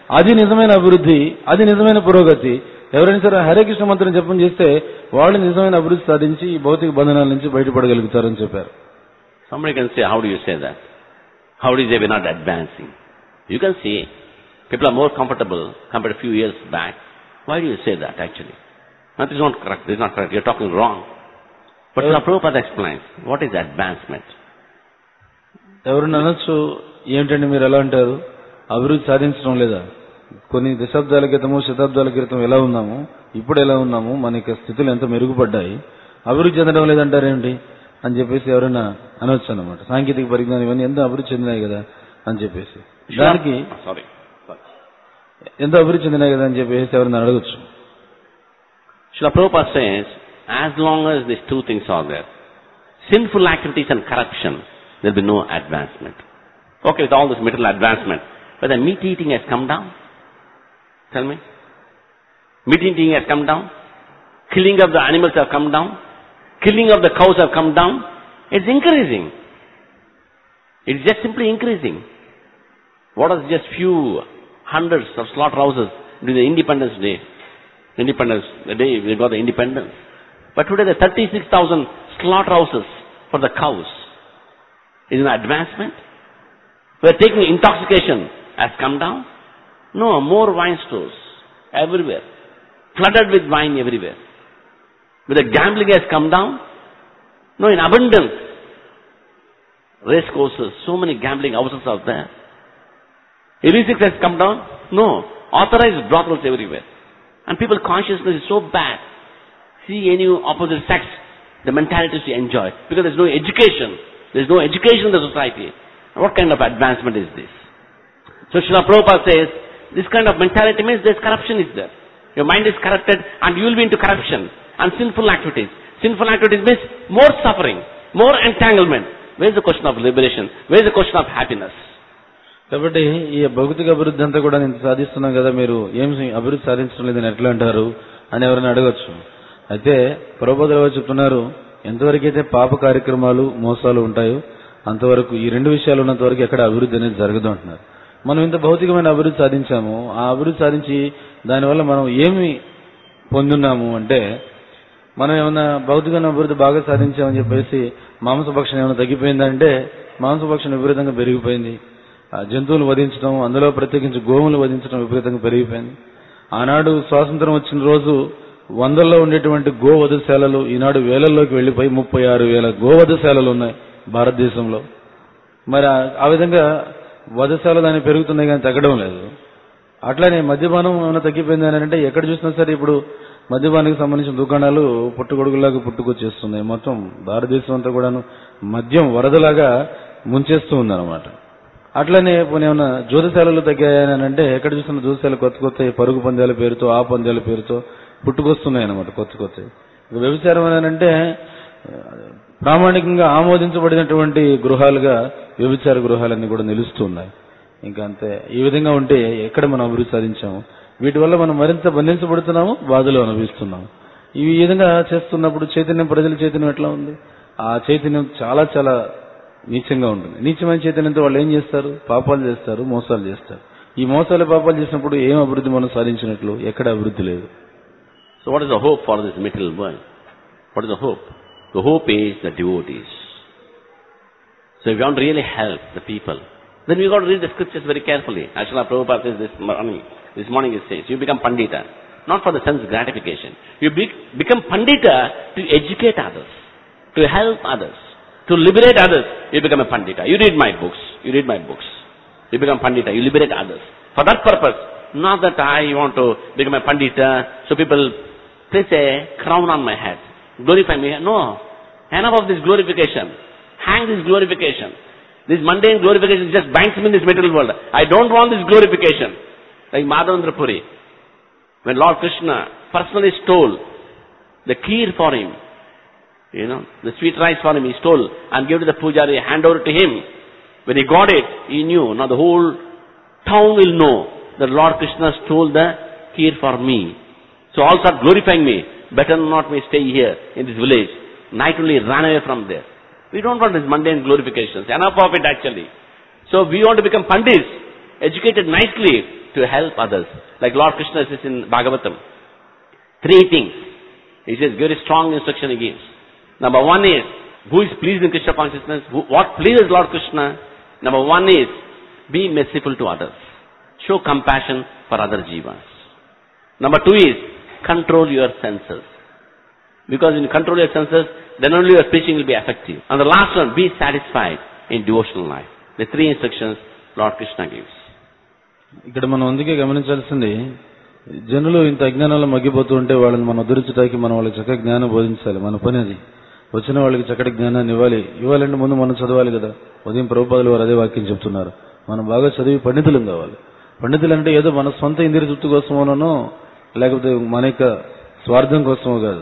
S2: అది నిజమైన అభివృద్ధి, అది నిజమైన పురోగతి. ఎవరైనా సరే హరే కృష్ణ మంత్రం జపం చేస్తే వాళ్ళు నిజమైన అభివృద్ధి సాధించి ఈ భౌతిక బంధనాల నుంచి బయటపడగలుగుతారని చెప్పారు.
S1: Somebody can say, how do you say that? How do you say we're not advancing? You can say, people are more comfortable compared to a few years back. Why do you say that actually? That is not correct. This is not correct. You're talking wrong. But Srila Prabhupada explains, what is advancement?
S2: ఎవరు అనొచ్చు, ఏమిటండి మీరు ఎలా అంటారు, అభివృద్ధి సాధించడం లేదా? కొన్ని దశాబ్దాల క్రితము శతాబ్దాల క్రితం ఎలా ఉన్నాము, ఇప్పుడు ఎలా ఉన్నాము, మన యొక్క స్థితులు ఎంత మెరుగుపడ్డాయి, అభివృద్ధి చెందడం లేదంటారేంటి అని చెప్పేసి ఎవరైనా అనొచ్చు అన్నమాట. సాంకేతిక పరిజ్ఞానం ఇవన్నీ ఎంత అభివృద్ధి చెందినాయి కదా అని చెప్పేసి, దానికి ఎంతో అభివృద్ధి చెందినాయి కదా అని చెప్పేసి ఎవరైనా అడగచ్చు.
S1: Srila Prabhupada says, as long as these two things are there, sinful activities and corruption, there will be no advancement. Okay, with all this material advancement, but the meat eating has come down. Tell me. Meat eating has come down. Killing of the animals have come down. Killing of the cows have come down. It's increasing. It's just simply increasing. What was just few hundreds of slaughterhouses during the Independence Day? The day we got the independence. But today there are 36,000 slaughterhouses for the cows. Is an advancement? We are taking intoxication has come down. No, more wine stores everywhere, flooded with wine everywhere. But the gambling has come down. No, in abundance. Race courses, so many gambling houses are there. Illicit has come down. No, authorized brothels everywhere. And people's consciousness is so bad. See any opposite sex, the mentality is to enjoy. Because there's no education. There's no education in the society. What kind of advancement is this? So Srila Prabhupada says, this kind of mentality means there's corruption is there. Your mind is corrupted and you will be into corruption and sinful activities. Sinful activities means more suffering, more entanglement. Where is the question of liberation? Where is the question of happiness?
S2: కాబట్టి ఈ భౌతిక అభివృద్ధి అంతా కూడా నేను సాధిస్తున్నాం కదా, మీరు ఏం అభివృద్ధి సాధించడం లేదని ఎట్లా అంటారు అని ఎవరైనా అడగచ్చు. అయితే ప్రభుపాదులు చెప్తున్నారు, ఎంతవరకైతే పాప కార్యక్రమాలు మోసాలు ఉంటాయో అంతవరకు, ఈ రెండు విషయాలు ఉన్నంత వరకు ఎక్కడ అభివృద్ధి అనేది జరగదు అంటున్నారు. మనం ఇంత భౌతికమైన అభివృద్ధి సాధించాము, ఆ అభివృద్ధి సాధించి దానివల్ల మనం ఏమి పొందున్నాము అంటే, మనం ఏమైనా భౌతికమైన అభివృద్ధి బాగా సాధించామని చెప్పేసి మాంసభక్షణ ఏమైనా తగ్గిపోయిందంటే, మాంసభక్షణ విపరీతంగా పెరిగిపోయింది. జంతువులు వధించడం, అందులో ప్రత్యేకించి గోవులు వధించడం విపరీతంగా పెరిగిపోయింది. ఆనాడు స్వాతంత్రం వచ్చిన రోజు వందల్లో ఉండేటువంటి గోవధశాలలు ఈనాడు వేలల్లోకి వెళ్లిపోయి 36,000 గోవధశాలలు ఉన్నాయి భారతదేశంలో. మరి ఆ విధంగా వధశాల దాన్ని పెరుగుతున్నాయి కానీ తగ్గడం లేదు. అట్లానే మద్యపానం ఏమైనా తగ్గిపోయింది అని అంటే, ఎక్కడ చూసినా సరే ఇప్పుడు మద్యపానానికి సంబంధించిన దుకాణాలు పుట్టుగొడుగులాగా పుట్టుకొచ్చేస్తున్నాయి. మొత్తం భారతదేశం అంతా కూడాను మద్యం వరదలాగా ముంచేస్తూ ఉందన్నమాట. అట్లనే పోనీ ఏమన్నా జ్యోతిశాలలు తగ్గాయని అంటే, ఎక్కడ చూసినా జ్యోతిశాలలు కొత్త కొత్త పరుగు పందాల పేరుతో, ఆ పందాల పేరుతో పుట్టుకొస్తున్నాయి అన్నమాట కొత్త కొత్తవి. వ్యభిచారం అని అంటే ప్రామాణికంగా ఆమోదించబడినటువంటి గృహాలుగా వ్యభిచార గృహాలన్నీ కూడా నిలుస్తున్నాయి. ఇంకా అంతే. ఈ విధంగా ఉంటే ఎక్కడ మనం అభివృద్ధి సాధించాము? వీటి వల్ల మనం మరింత బంధించబడుతున్నాము, బాధలు అనుభవిస్తున్నాము. ఈ విధంగా చేస్తున్నప్పుడు చైతన్యం, ప్రజల చైతన్యం ఎట్లా ఉంది? ఆ చైతన్యం చాలా చాలా నీచంగా ఉంటుంది. నీచమైన చైతన్యంతో వాళ్ళు ఏం చేస్తారు? పాపాలు చేస్తారు, మోసాలు చేస్తారు. ఈ మోసాలు పాపాలు చేసినప్పుడు ఏం అభివృద్ధి మనం సాధించినట్లు? ఎక్కడ అభివృద్ధి లేదు.
S1: So what is the hope for this material world? What is the hope? The hope is the devotees. So if you want to really help the people, then we got to read the scriptures very carefully. As Srila Prabhupada says this morning he says, you become Pandita, not for the sense gratification. You become Pandita to educate others, to help others, to liberate others. You become a Pandita. You read my books. You read my books. You become Pandita. You liberate others. For that purpose, not that I want to become a Pandita, so people place a crown on my head, glorify me. No. Enough of this glorification. Hang this glorification. This mundane glorification just banks me in this material world. I don't want this glorification. Like Madhavendra Puri, when Lord Krishna personally stole the kheer for him, the sweet rice for him, he stole and gave to the pujari, hand over to him. When he got it, he knew, now the whole town will know that Lord Krishna stole the kheer for me. So all start glorifying me. Better not me stay here in this village. Night only run away from there. We don't want these mundane glorifications. Enough of it actually. So we want to become pandits, educated nicely, to help others. Like Lord Krishna says in Bhagavatam. 3 things. He says very strong instruction he gives. Number 1 is, who is pleased in Krishna consciousness? What pleases Lord Krishna? Number 1 is, be merciful to others. Show compassion for other jivas. Number 2 is, control your senses. Because when you control your senses, then only your preaching will be effective. And the last one, be satisfied in devotional life. The 3 instructions Lord Krishna gives.
S2: ఇక్కడ మనం అందుకే గమనించాల్సింది, జనులు ఇంత అజ్ఞానంలో మగ్గిపోతూ ఉంటే వాళ్ళని మనం ఉద్ధరించడానికి మనం వాళ్ళకి చక్కటి జ్ఞానం బోధించాలి. మన పని అది. వచ్చిన వాళ్ళకి చక్కటి జ్ఞానాన్ని ఇవ్వాలంటే ముందు మనం చదవాలి కదా. ఉదయం ప్రభుపాదులు వారు అదే వాక్యం చెప్తున్నారు. మనం బాగా చదివి పండితులం కావాలి. పండితులు అంటే ఏదో మన సొంత ఇంద్రియ తృప్తి కోసమోనో లేకపోతే మన యొక్క స్వార్థం కోసమో కాదు.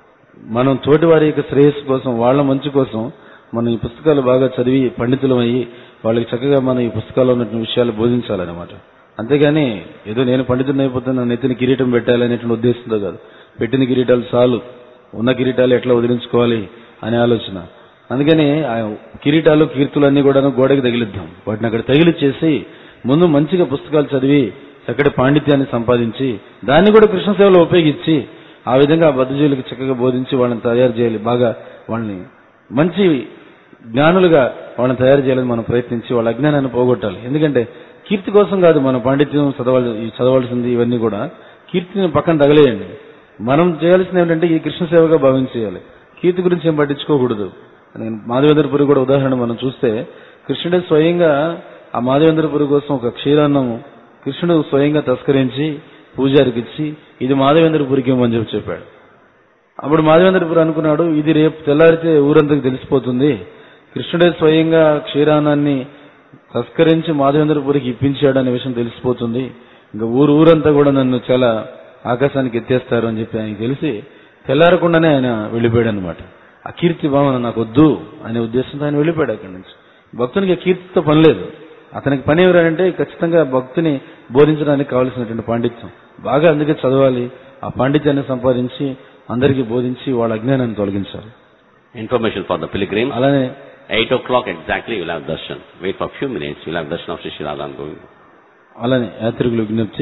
S2: మనం తోటి వారి యొక్క శ్రేయస్సు కోసం, వాళ్ళ మంచి కోసం మనం ఈ పుస్తకాలు బాగా చదివి పండితులం అయ్యి వాళ్ళకి చక్కగా మనం ఈ పుస్తకాల్లో ఉన్న విషయాలు బోధించాలన్నమాట. అంతేగాని ఏదో నేను పండితుడిని అయిపోతే నా నెత్తిని కిరీటం పెట్టాలనేటువంటి ఉద్దేశంతో కాదు. పెట్టిన కిరీటాలు చాలు, ఉన్న కిరీటాలు ఎట్లా వదిలించుకోవాలి అనే ఆలోచన. అందుకని ఆ కిరీటాలు కీర్తులు అన్ని కూడా గోడకి తగిలిద్దాం. వాటిని అక్కడ తగిలిచ్చేసి ముందు మంచిగా పుస్తకాలు చదివి చక్కటి పాండిత్యాన్ని సంపాదించి దాన్ని కూడా కృష్ణ సేవలో ఉపయోగించి ఆ విధంగా ఆ బద్ధజీవులకి చక్కగా బోధించి వాళ్ళని తయారు చేయాలి. బాగా వాళ్ళని మంచి జ్ఞానులుగా వాళ్ళని తయారు చేయాలని మనం ప్రయత్నించి వాళ్ళ అజ్ఞానాన్ని పోగొట్టాలి. ఎందుకంటే కీర్తి కోసం కాదు మన పాండిత్యం చదవాల్సింది. ఇవన్నీ కూడా కీర్తిని పక్కన తగలేయండి. మనం చేయాల్సింది ఏమిటంటే ఈ కృష్ణ సేవగా భావించేయాలి. కీర్తి గురించి ఏం పట్టించుకోకూడదు. మాధవేంద్రపురి కూడా ఉదాహరణ మనం చూస్తే, కృష్ణుడే స్వయంగా ఆ మాధవేంద్రపురి కోసం ఒక క్షీరాన్నం కృష్ణుడు స్వయంగా తస్కరించి పూజారికి ఇచ్చి ఇది మాధవేంద్రపురికి ఏమని చెప్పాడు. అప్పుడు మాధవేంద్రపురి అనుకున్నాడు, ఇది రేపు తెల్లారితే ఊరంతకు తెలిసిపోతుంది. కృష్ణుడే స్వయంగా క్షీరాన్నాన్ని తస్కరించి మాధవేంద్రపురికి ఇప్పించాడు అనే విషయం తెలిసిపోతుంది. ఇంకా ఊరంతా కూడా నన్ను చాలా ఆకాశానికి ఎత్తేస్తారు అని చెప్పి ఆయనకి తెలిసి తెల్లారకుండానే ఆయన వెళ్ళిపోయాడు అనమాట. ఆ కీర్తి భావన నాకు వద్దు అనే ఉద్దేశంతో ఆయన వెళ్ళిపోయాడు అక్కడి నుంచి. భక్తునికి ఆ కీర్తితో పని లేదు. అతనికి పని ఎవరంటే ఖచ్చితంగా భక్తిని బోధించడానికి కావలసినటువంటి పాండిత్యం బాగా అందుకే చదవాలి. ఆ పాండిత్యాన్ని సంపాదించి అందరికీ బోధించి వాళ్ళ అజ్ఞానాన్ని తొలగించాలి.
S1: Information for the pilgrim.
S2: అలానే
S1: 8 o'clock exactly you will have darshan. Wait for a few minutes, you will have darshan of Shri Radha Govinda.
S2: అలానే యాత్రికులు విజ్ఞప్తి,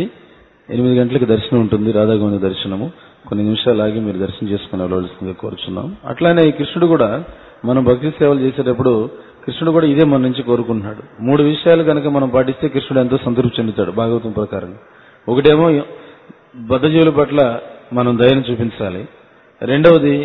S2: 8 గంటలకు దర్శనం ఉంటుంది, రాధా గోవింద దర్శనము. కొన్ని నిమిషాలు ఆగి మీరు దర్శనం చేసుకుని వెళ్ళవలసిందిగా కోరుచున్నాం. అట్లానే కృష్ణుడు కూడా మనం భక్తి సేవలు చేసేటప్పుడు కృష్ణుడు కూడా ఇదే మన నుంచి కోరుకుంటున్నాడు. 3 విషయాలు కనుక మనం పాటిస్తే కృష్ణుడు ఎంతో సంతృప్తి చెందుతాడు భాగవతం ప్రకారం. ఒకటేమో బద్ధజీవుల పట్ల మనం దయను చూపించాలి. రెండవది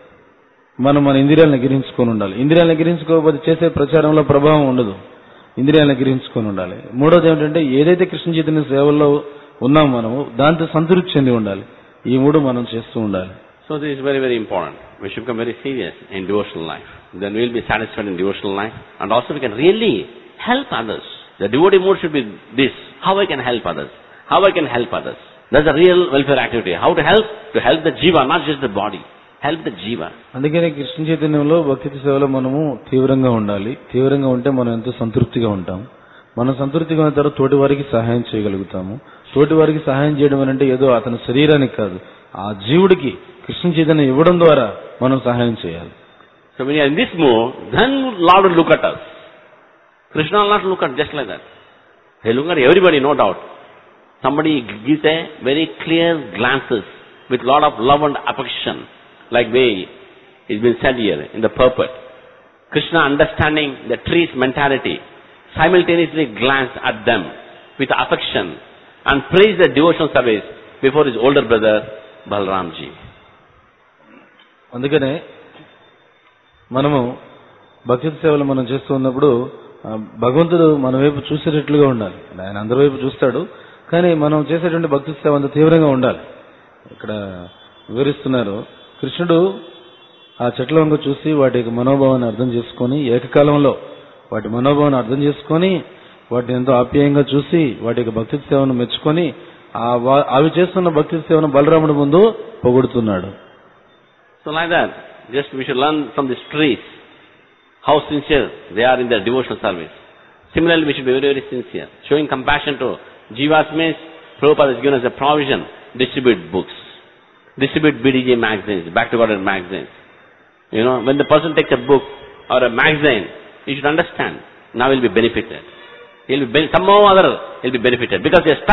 S2: మనం మన ఇంద్రియాలను గ్రహించుకొని ఉండాలి. ఇంద్రియాలను గ్రహించుకోకపోతే చేసే ప్రచారంలో ప్రభావం ఉండదు. ఇంద్రియాలను గ్రహించుకొని ఉండాలి. మూడవది ఏమిటంటే ఏదైతే కృష్ణ చైతన్య సేవల్లో ఉన్నాం మనము దాంతో సంతృప్తి చెంది ఉండాలి. ఈ 3 మనం చేస్తూ ఉండాలి.
S1: So this is very, very important. We should become very serious in devotional life. Then we will be satisfied in devotional life. And also we can really help others. The devotee mood should be this. How I can help others. How I can help others. That's a real welfare activity. How to help? To help the jiva, not just the body. Help the jiva.
S2: అందుకనే కృష్ణ చైతన్యంలో భక్తి సేవలో మనము తీవ్రంగా ఉండాలి. తీవ్రంగా ఉంటే మనం ఎంతో సంతృప్తిగా ఉంటాం. మనం సంతృప్తిగా ఉన్న తర్వాత తోటి వారికి సహాయం చేయగలుగుతాము. తోటి వారికి సహాయం చేయడం అంటే ఏదో అతని శరీరానికి కాదు, ఆ జీవుడికి కృష్ణ చైతన్యం ఇవ్వడం ద్వారా మనం సహాయం చేయాలి.
S1: So when you are in this mood, then Lord will look at us. Krishna will not look at just like that. He will look at everybody, no doubt. Somebody gives a very clear glances with lot of love and affection, like way it's been said here in the purport. Krishna, understanding the tree's mentality, simultaneously glanced at them with affection and praised the devotional service before his older brother Balramji.
S2: అందుకనే మనము భక్తి సేవలు మనం చేస్తూ ఉన్నప్పుడు భగవంతుడు మన వైపు చూసేటట్లుగా ఉండాలి. ఆయన అందరి వైపు చూస్తాడు, కానీ మనం చేసేటువంటి భక్తి సేవ అంత తీవ్రంగా ఉండాలి. ఇక్కడ వివరిస్తున్నారు, కృష్ణుడు ఆ చెట్ల వంక చూసి వాటి యొక్క మనోభావాన్ని అర్థం చేసుకొని ఏకకాలంలో వాటి మనోభావాన్ని అర్థం చేసుకొని వాటిని ఎంతో ఆప్యాయంగా చూసి వాటి యొక్క భక్తి సేవను మెచ్చుకొని అవి చేస్తున్న భక్తి సేవను బలరాముడి ముందు పొగుడుతున్నాడు.
S1: So like that, just we should learn from these trees how sincere they are in their devotional service. Similarly, we should be very, very sincere. Showing compassion to Jivas means Prabhupada has given us a provision, distribute books, distribute BDJ magazines, Back to God magazines. You know, when the person takes a book or a magazine, you should understand, now he will be benefited. Somehow or other he will be benefited because he has touched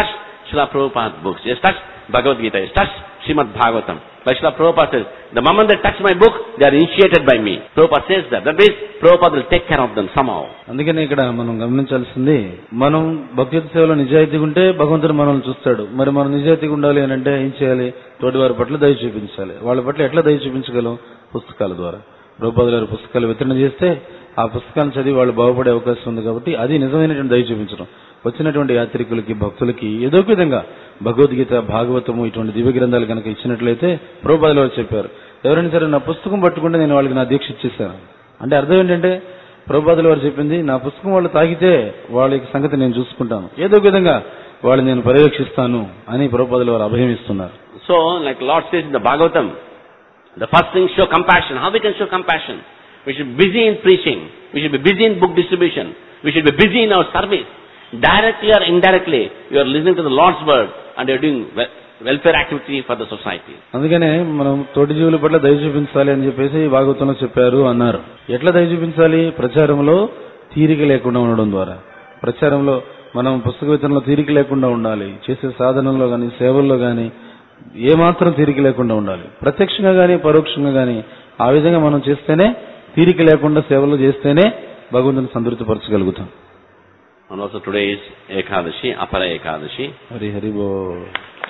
S1: Srila Prabhupada's books. Just touch Bhagavad Gita, just touch Srimad Bhagavatam. But Srila Prabhupada says, the moment they touch my book, they are initiated by me. Prabhupada says that. That means Prabhupada will take care of them somehow.
S2: అందుకనే ఇక్కడ మనం గమనించాల్సింది, మనం భక్తి సేవలో నిజాయితీగా ఉంటే భగవంతుడు మనల్ని చూస్తాడు. మరి మనం నిజాయితీగా ఉండాలి అని అంటే ఏం చేయాలి? తోటివారి పట్ల దయ చూపించాలి. వాళ్ళ పట్ల ఎట్లా దయ చూపించగలం? పుస్తకాల ద్వారా. ప్రభుపాదుల గారు పుస్తకాలు వితరణ చేస్తే ఆ పుస్తకాలను చదివి వాళ్ళు బాగుపడే అవకాశం ఉంది. కాబట్టి అది నిజమైనటువంటి దయ చూపించడం. వచ్చినటువంటి యాత్రికులకి, భక్తులకి ఏదో ఒక విధంగా భగవద్గీత, భాగవతము ఇటువంటి దివ్య గ్రంథాలు కనుక ఇచ్చినట్లయితే, ప్రభుపాదుల వారు చెప్పారు, ఎవరైనా సరే నా పుస్తకం పట్టుకుంటే నేను వాళ్ళకి నా దీక్ష ఇచ్చేసాను అంటే అర్థం ఏంటంటే, ప్రభుపాదుల వారు చెప్పింది, నా పుస్తకం వాళ్ళు తాగితే వాళ్ళ సంగతి నేను చూసుకుంటాను, ఏదో ఒక విధంగా వాళ్ళని నేను పర్యవేక్షిస్తాను అని ప్రభుపాదుల వారు అభయం ఇస్తున్నారు.
S1: So, like Lord says in the Bhagavatam, the first thing, show compassion. How we can show compassion? We should be busy in preaching. We should be busy in book distribution. We should be busy in our service. Directly or indirectly, you are listening to the Lord's word and you are doing welfare activity for the society.
S2: అందుకనే మనం తోటి జీవుల పట్ల దయ చూపించాలి అని చెప్పేసి భాగవతంలో చెప్పారు అన్నారు. ఎట్లా దయ చూపించాలి? ప్రచారంలో తీరిక లేకుండా ఉండడం ద్వారా. ప్రచారంలో మనం పుస్తక వితరణలో తీరిక లేకుండా ఉండాలి. చేసే సాధనలో గాని, సేవల్లో గాని ఏమాత్రం తీరిక లేకుండా ఉండాలి. ప్రత్యక్షంగా గాని, పరోక్షంగా గాని ఆ విధంగా మనం చేస్తేనే, తీరిక లేకుండా సేవలు చేస్తేనే భగవంతుని సంతృప్తిపరచగలుగుతాం.
S1: And also today is Ekadashi, Apara Ekadashi.
S2: Hari Hari Bol.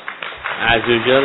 S1: As usual,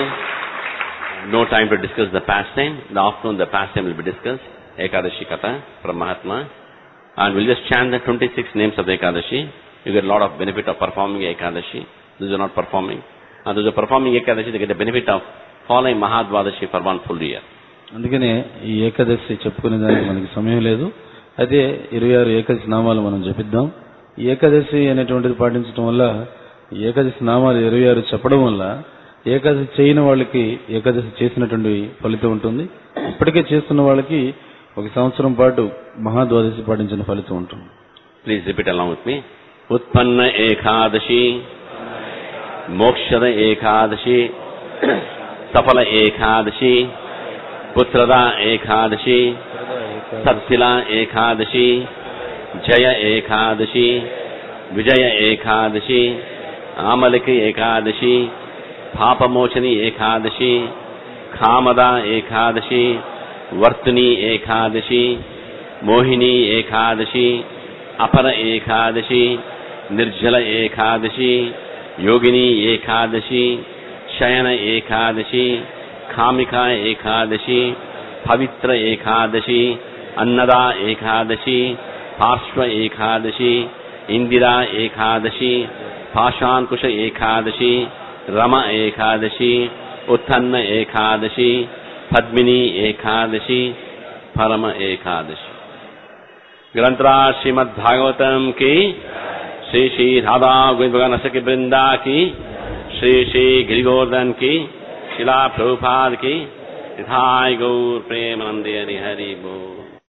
S1: no time to discuss the pastime. In the afternoon, the pastime will be discussed. Ekadashi Katha from Mahatma. And we'll just chant the 26 names of the Ekadashi. You get a lot of benefit of performing Ekadashi. Those are not performing. And those are performing Ekadashi, they get the benefit of following Mahadvadashi for one full year.
S2: అందుకనే ఈ ఏకాదశి చెప్పుకునే దానికి మనకి సమయం లేదు. అయితే 26 ఏకాదశి నామాలు మనం జపిద్దాం. ఈ ఏకాదశి అనేటువంటిది పాటించడం వల్ల, ఏకాదశి నామాలు 26 చెప్పడం వల్ల ఏకాదశి చేయని వాళ్ళకి ఏకాదశి చేసినటువంటి ఫలితం ఉంటుంది. ఇప్పటికే చేస్తున్న వాళ్ళకి ఒక సంవత్సరం పాటు మహాద్వాదశి పాటించిన ఫలితం ఉంటుంది.
S1: Please repeat along with me. Utpanna Ekadashi, Mokshada Ekadashi, Safala Ekadashi, Putrada Ekadashi, Satsila Ekadashi, Jaya Ekadashi, Vijaya Ekadashi, Amaliki Ekadashi, Papamochani Ekadashi, Kamada Ekadashi, Vartani Ekadashi, Mohini Ekadashi, Apara Ekadashi, Nirjala Ekadashi, Yogini Ekadashi, Shayana Ekadashi, Kamika Ekadashi, Pavitra Ekadashi, Annada Ekadashi, Parshva Ekadashi, Indira Ekadashi, Pashankusha Ekadashi, Rama Ekadashi, Uttanna Ekadashi, Padmini Ekadashi, Parama Ekadashi. Grantra Srimad Bhagavatam ki, Shri Shri Radha Govinda Saki Brinda ki, Shri Shri Girigordhan ki, Srila Prabhupada ki, Nithai Gaur Premanande Hari Hari Bol.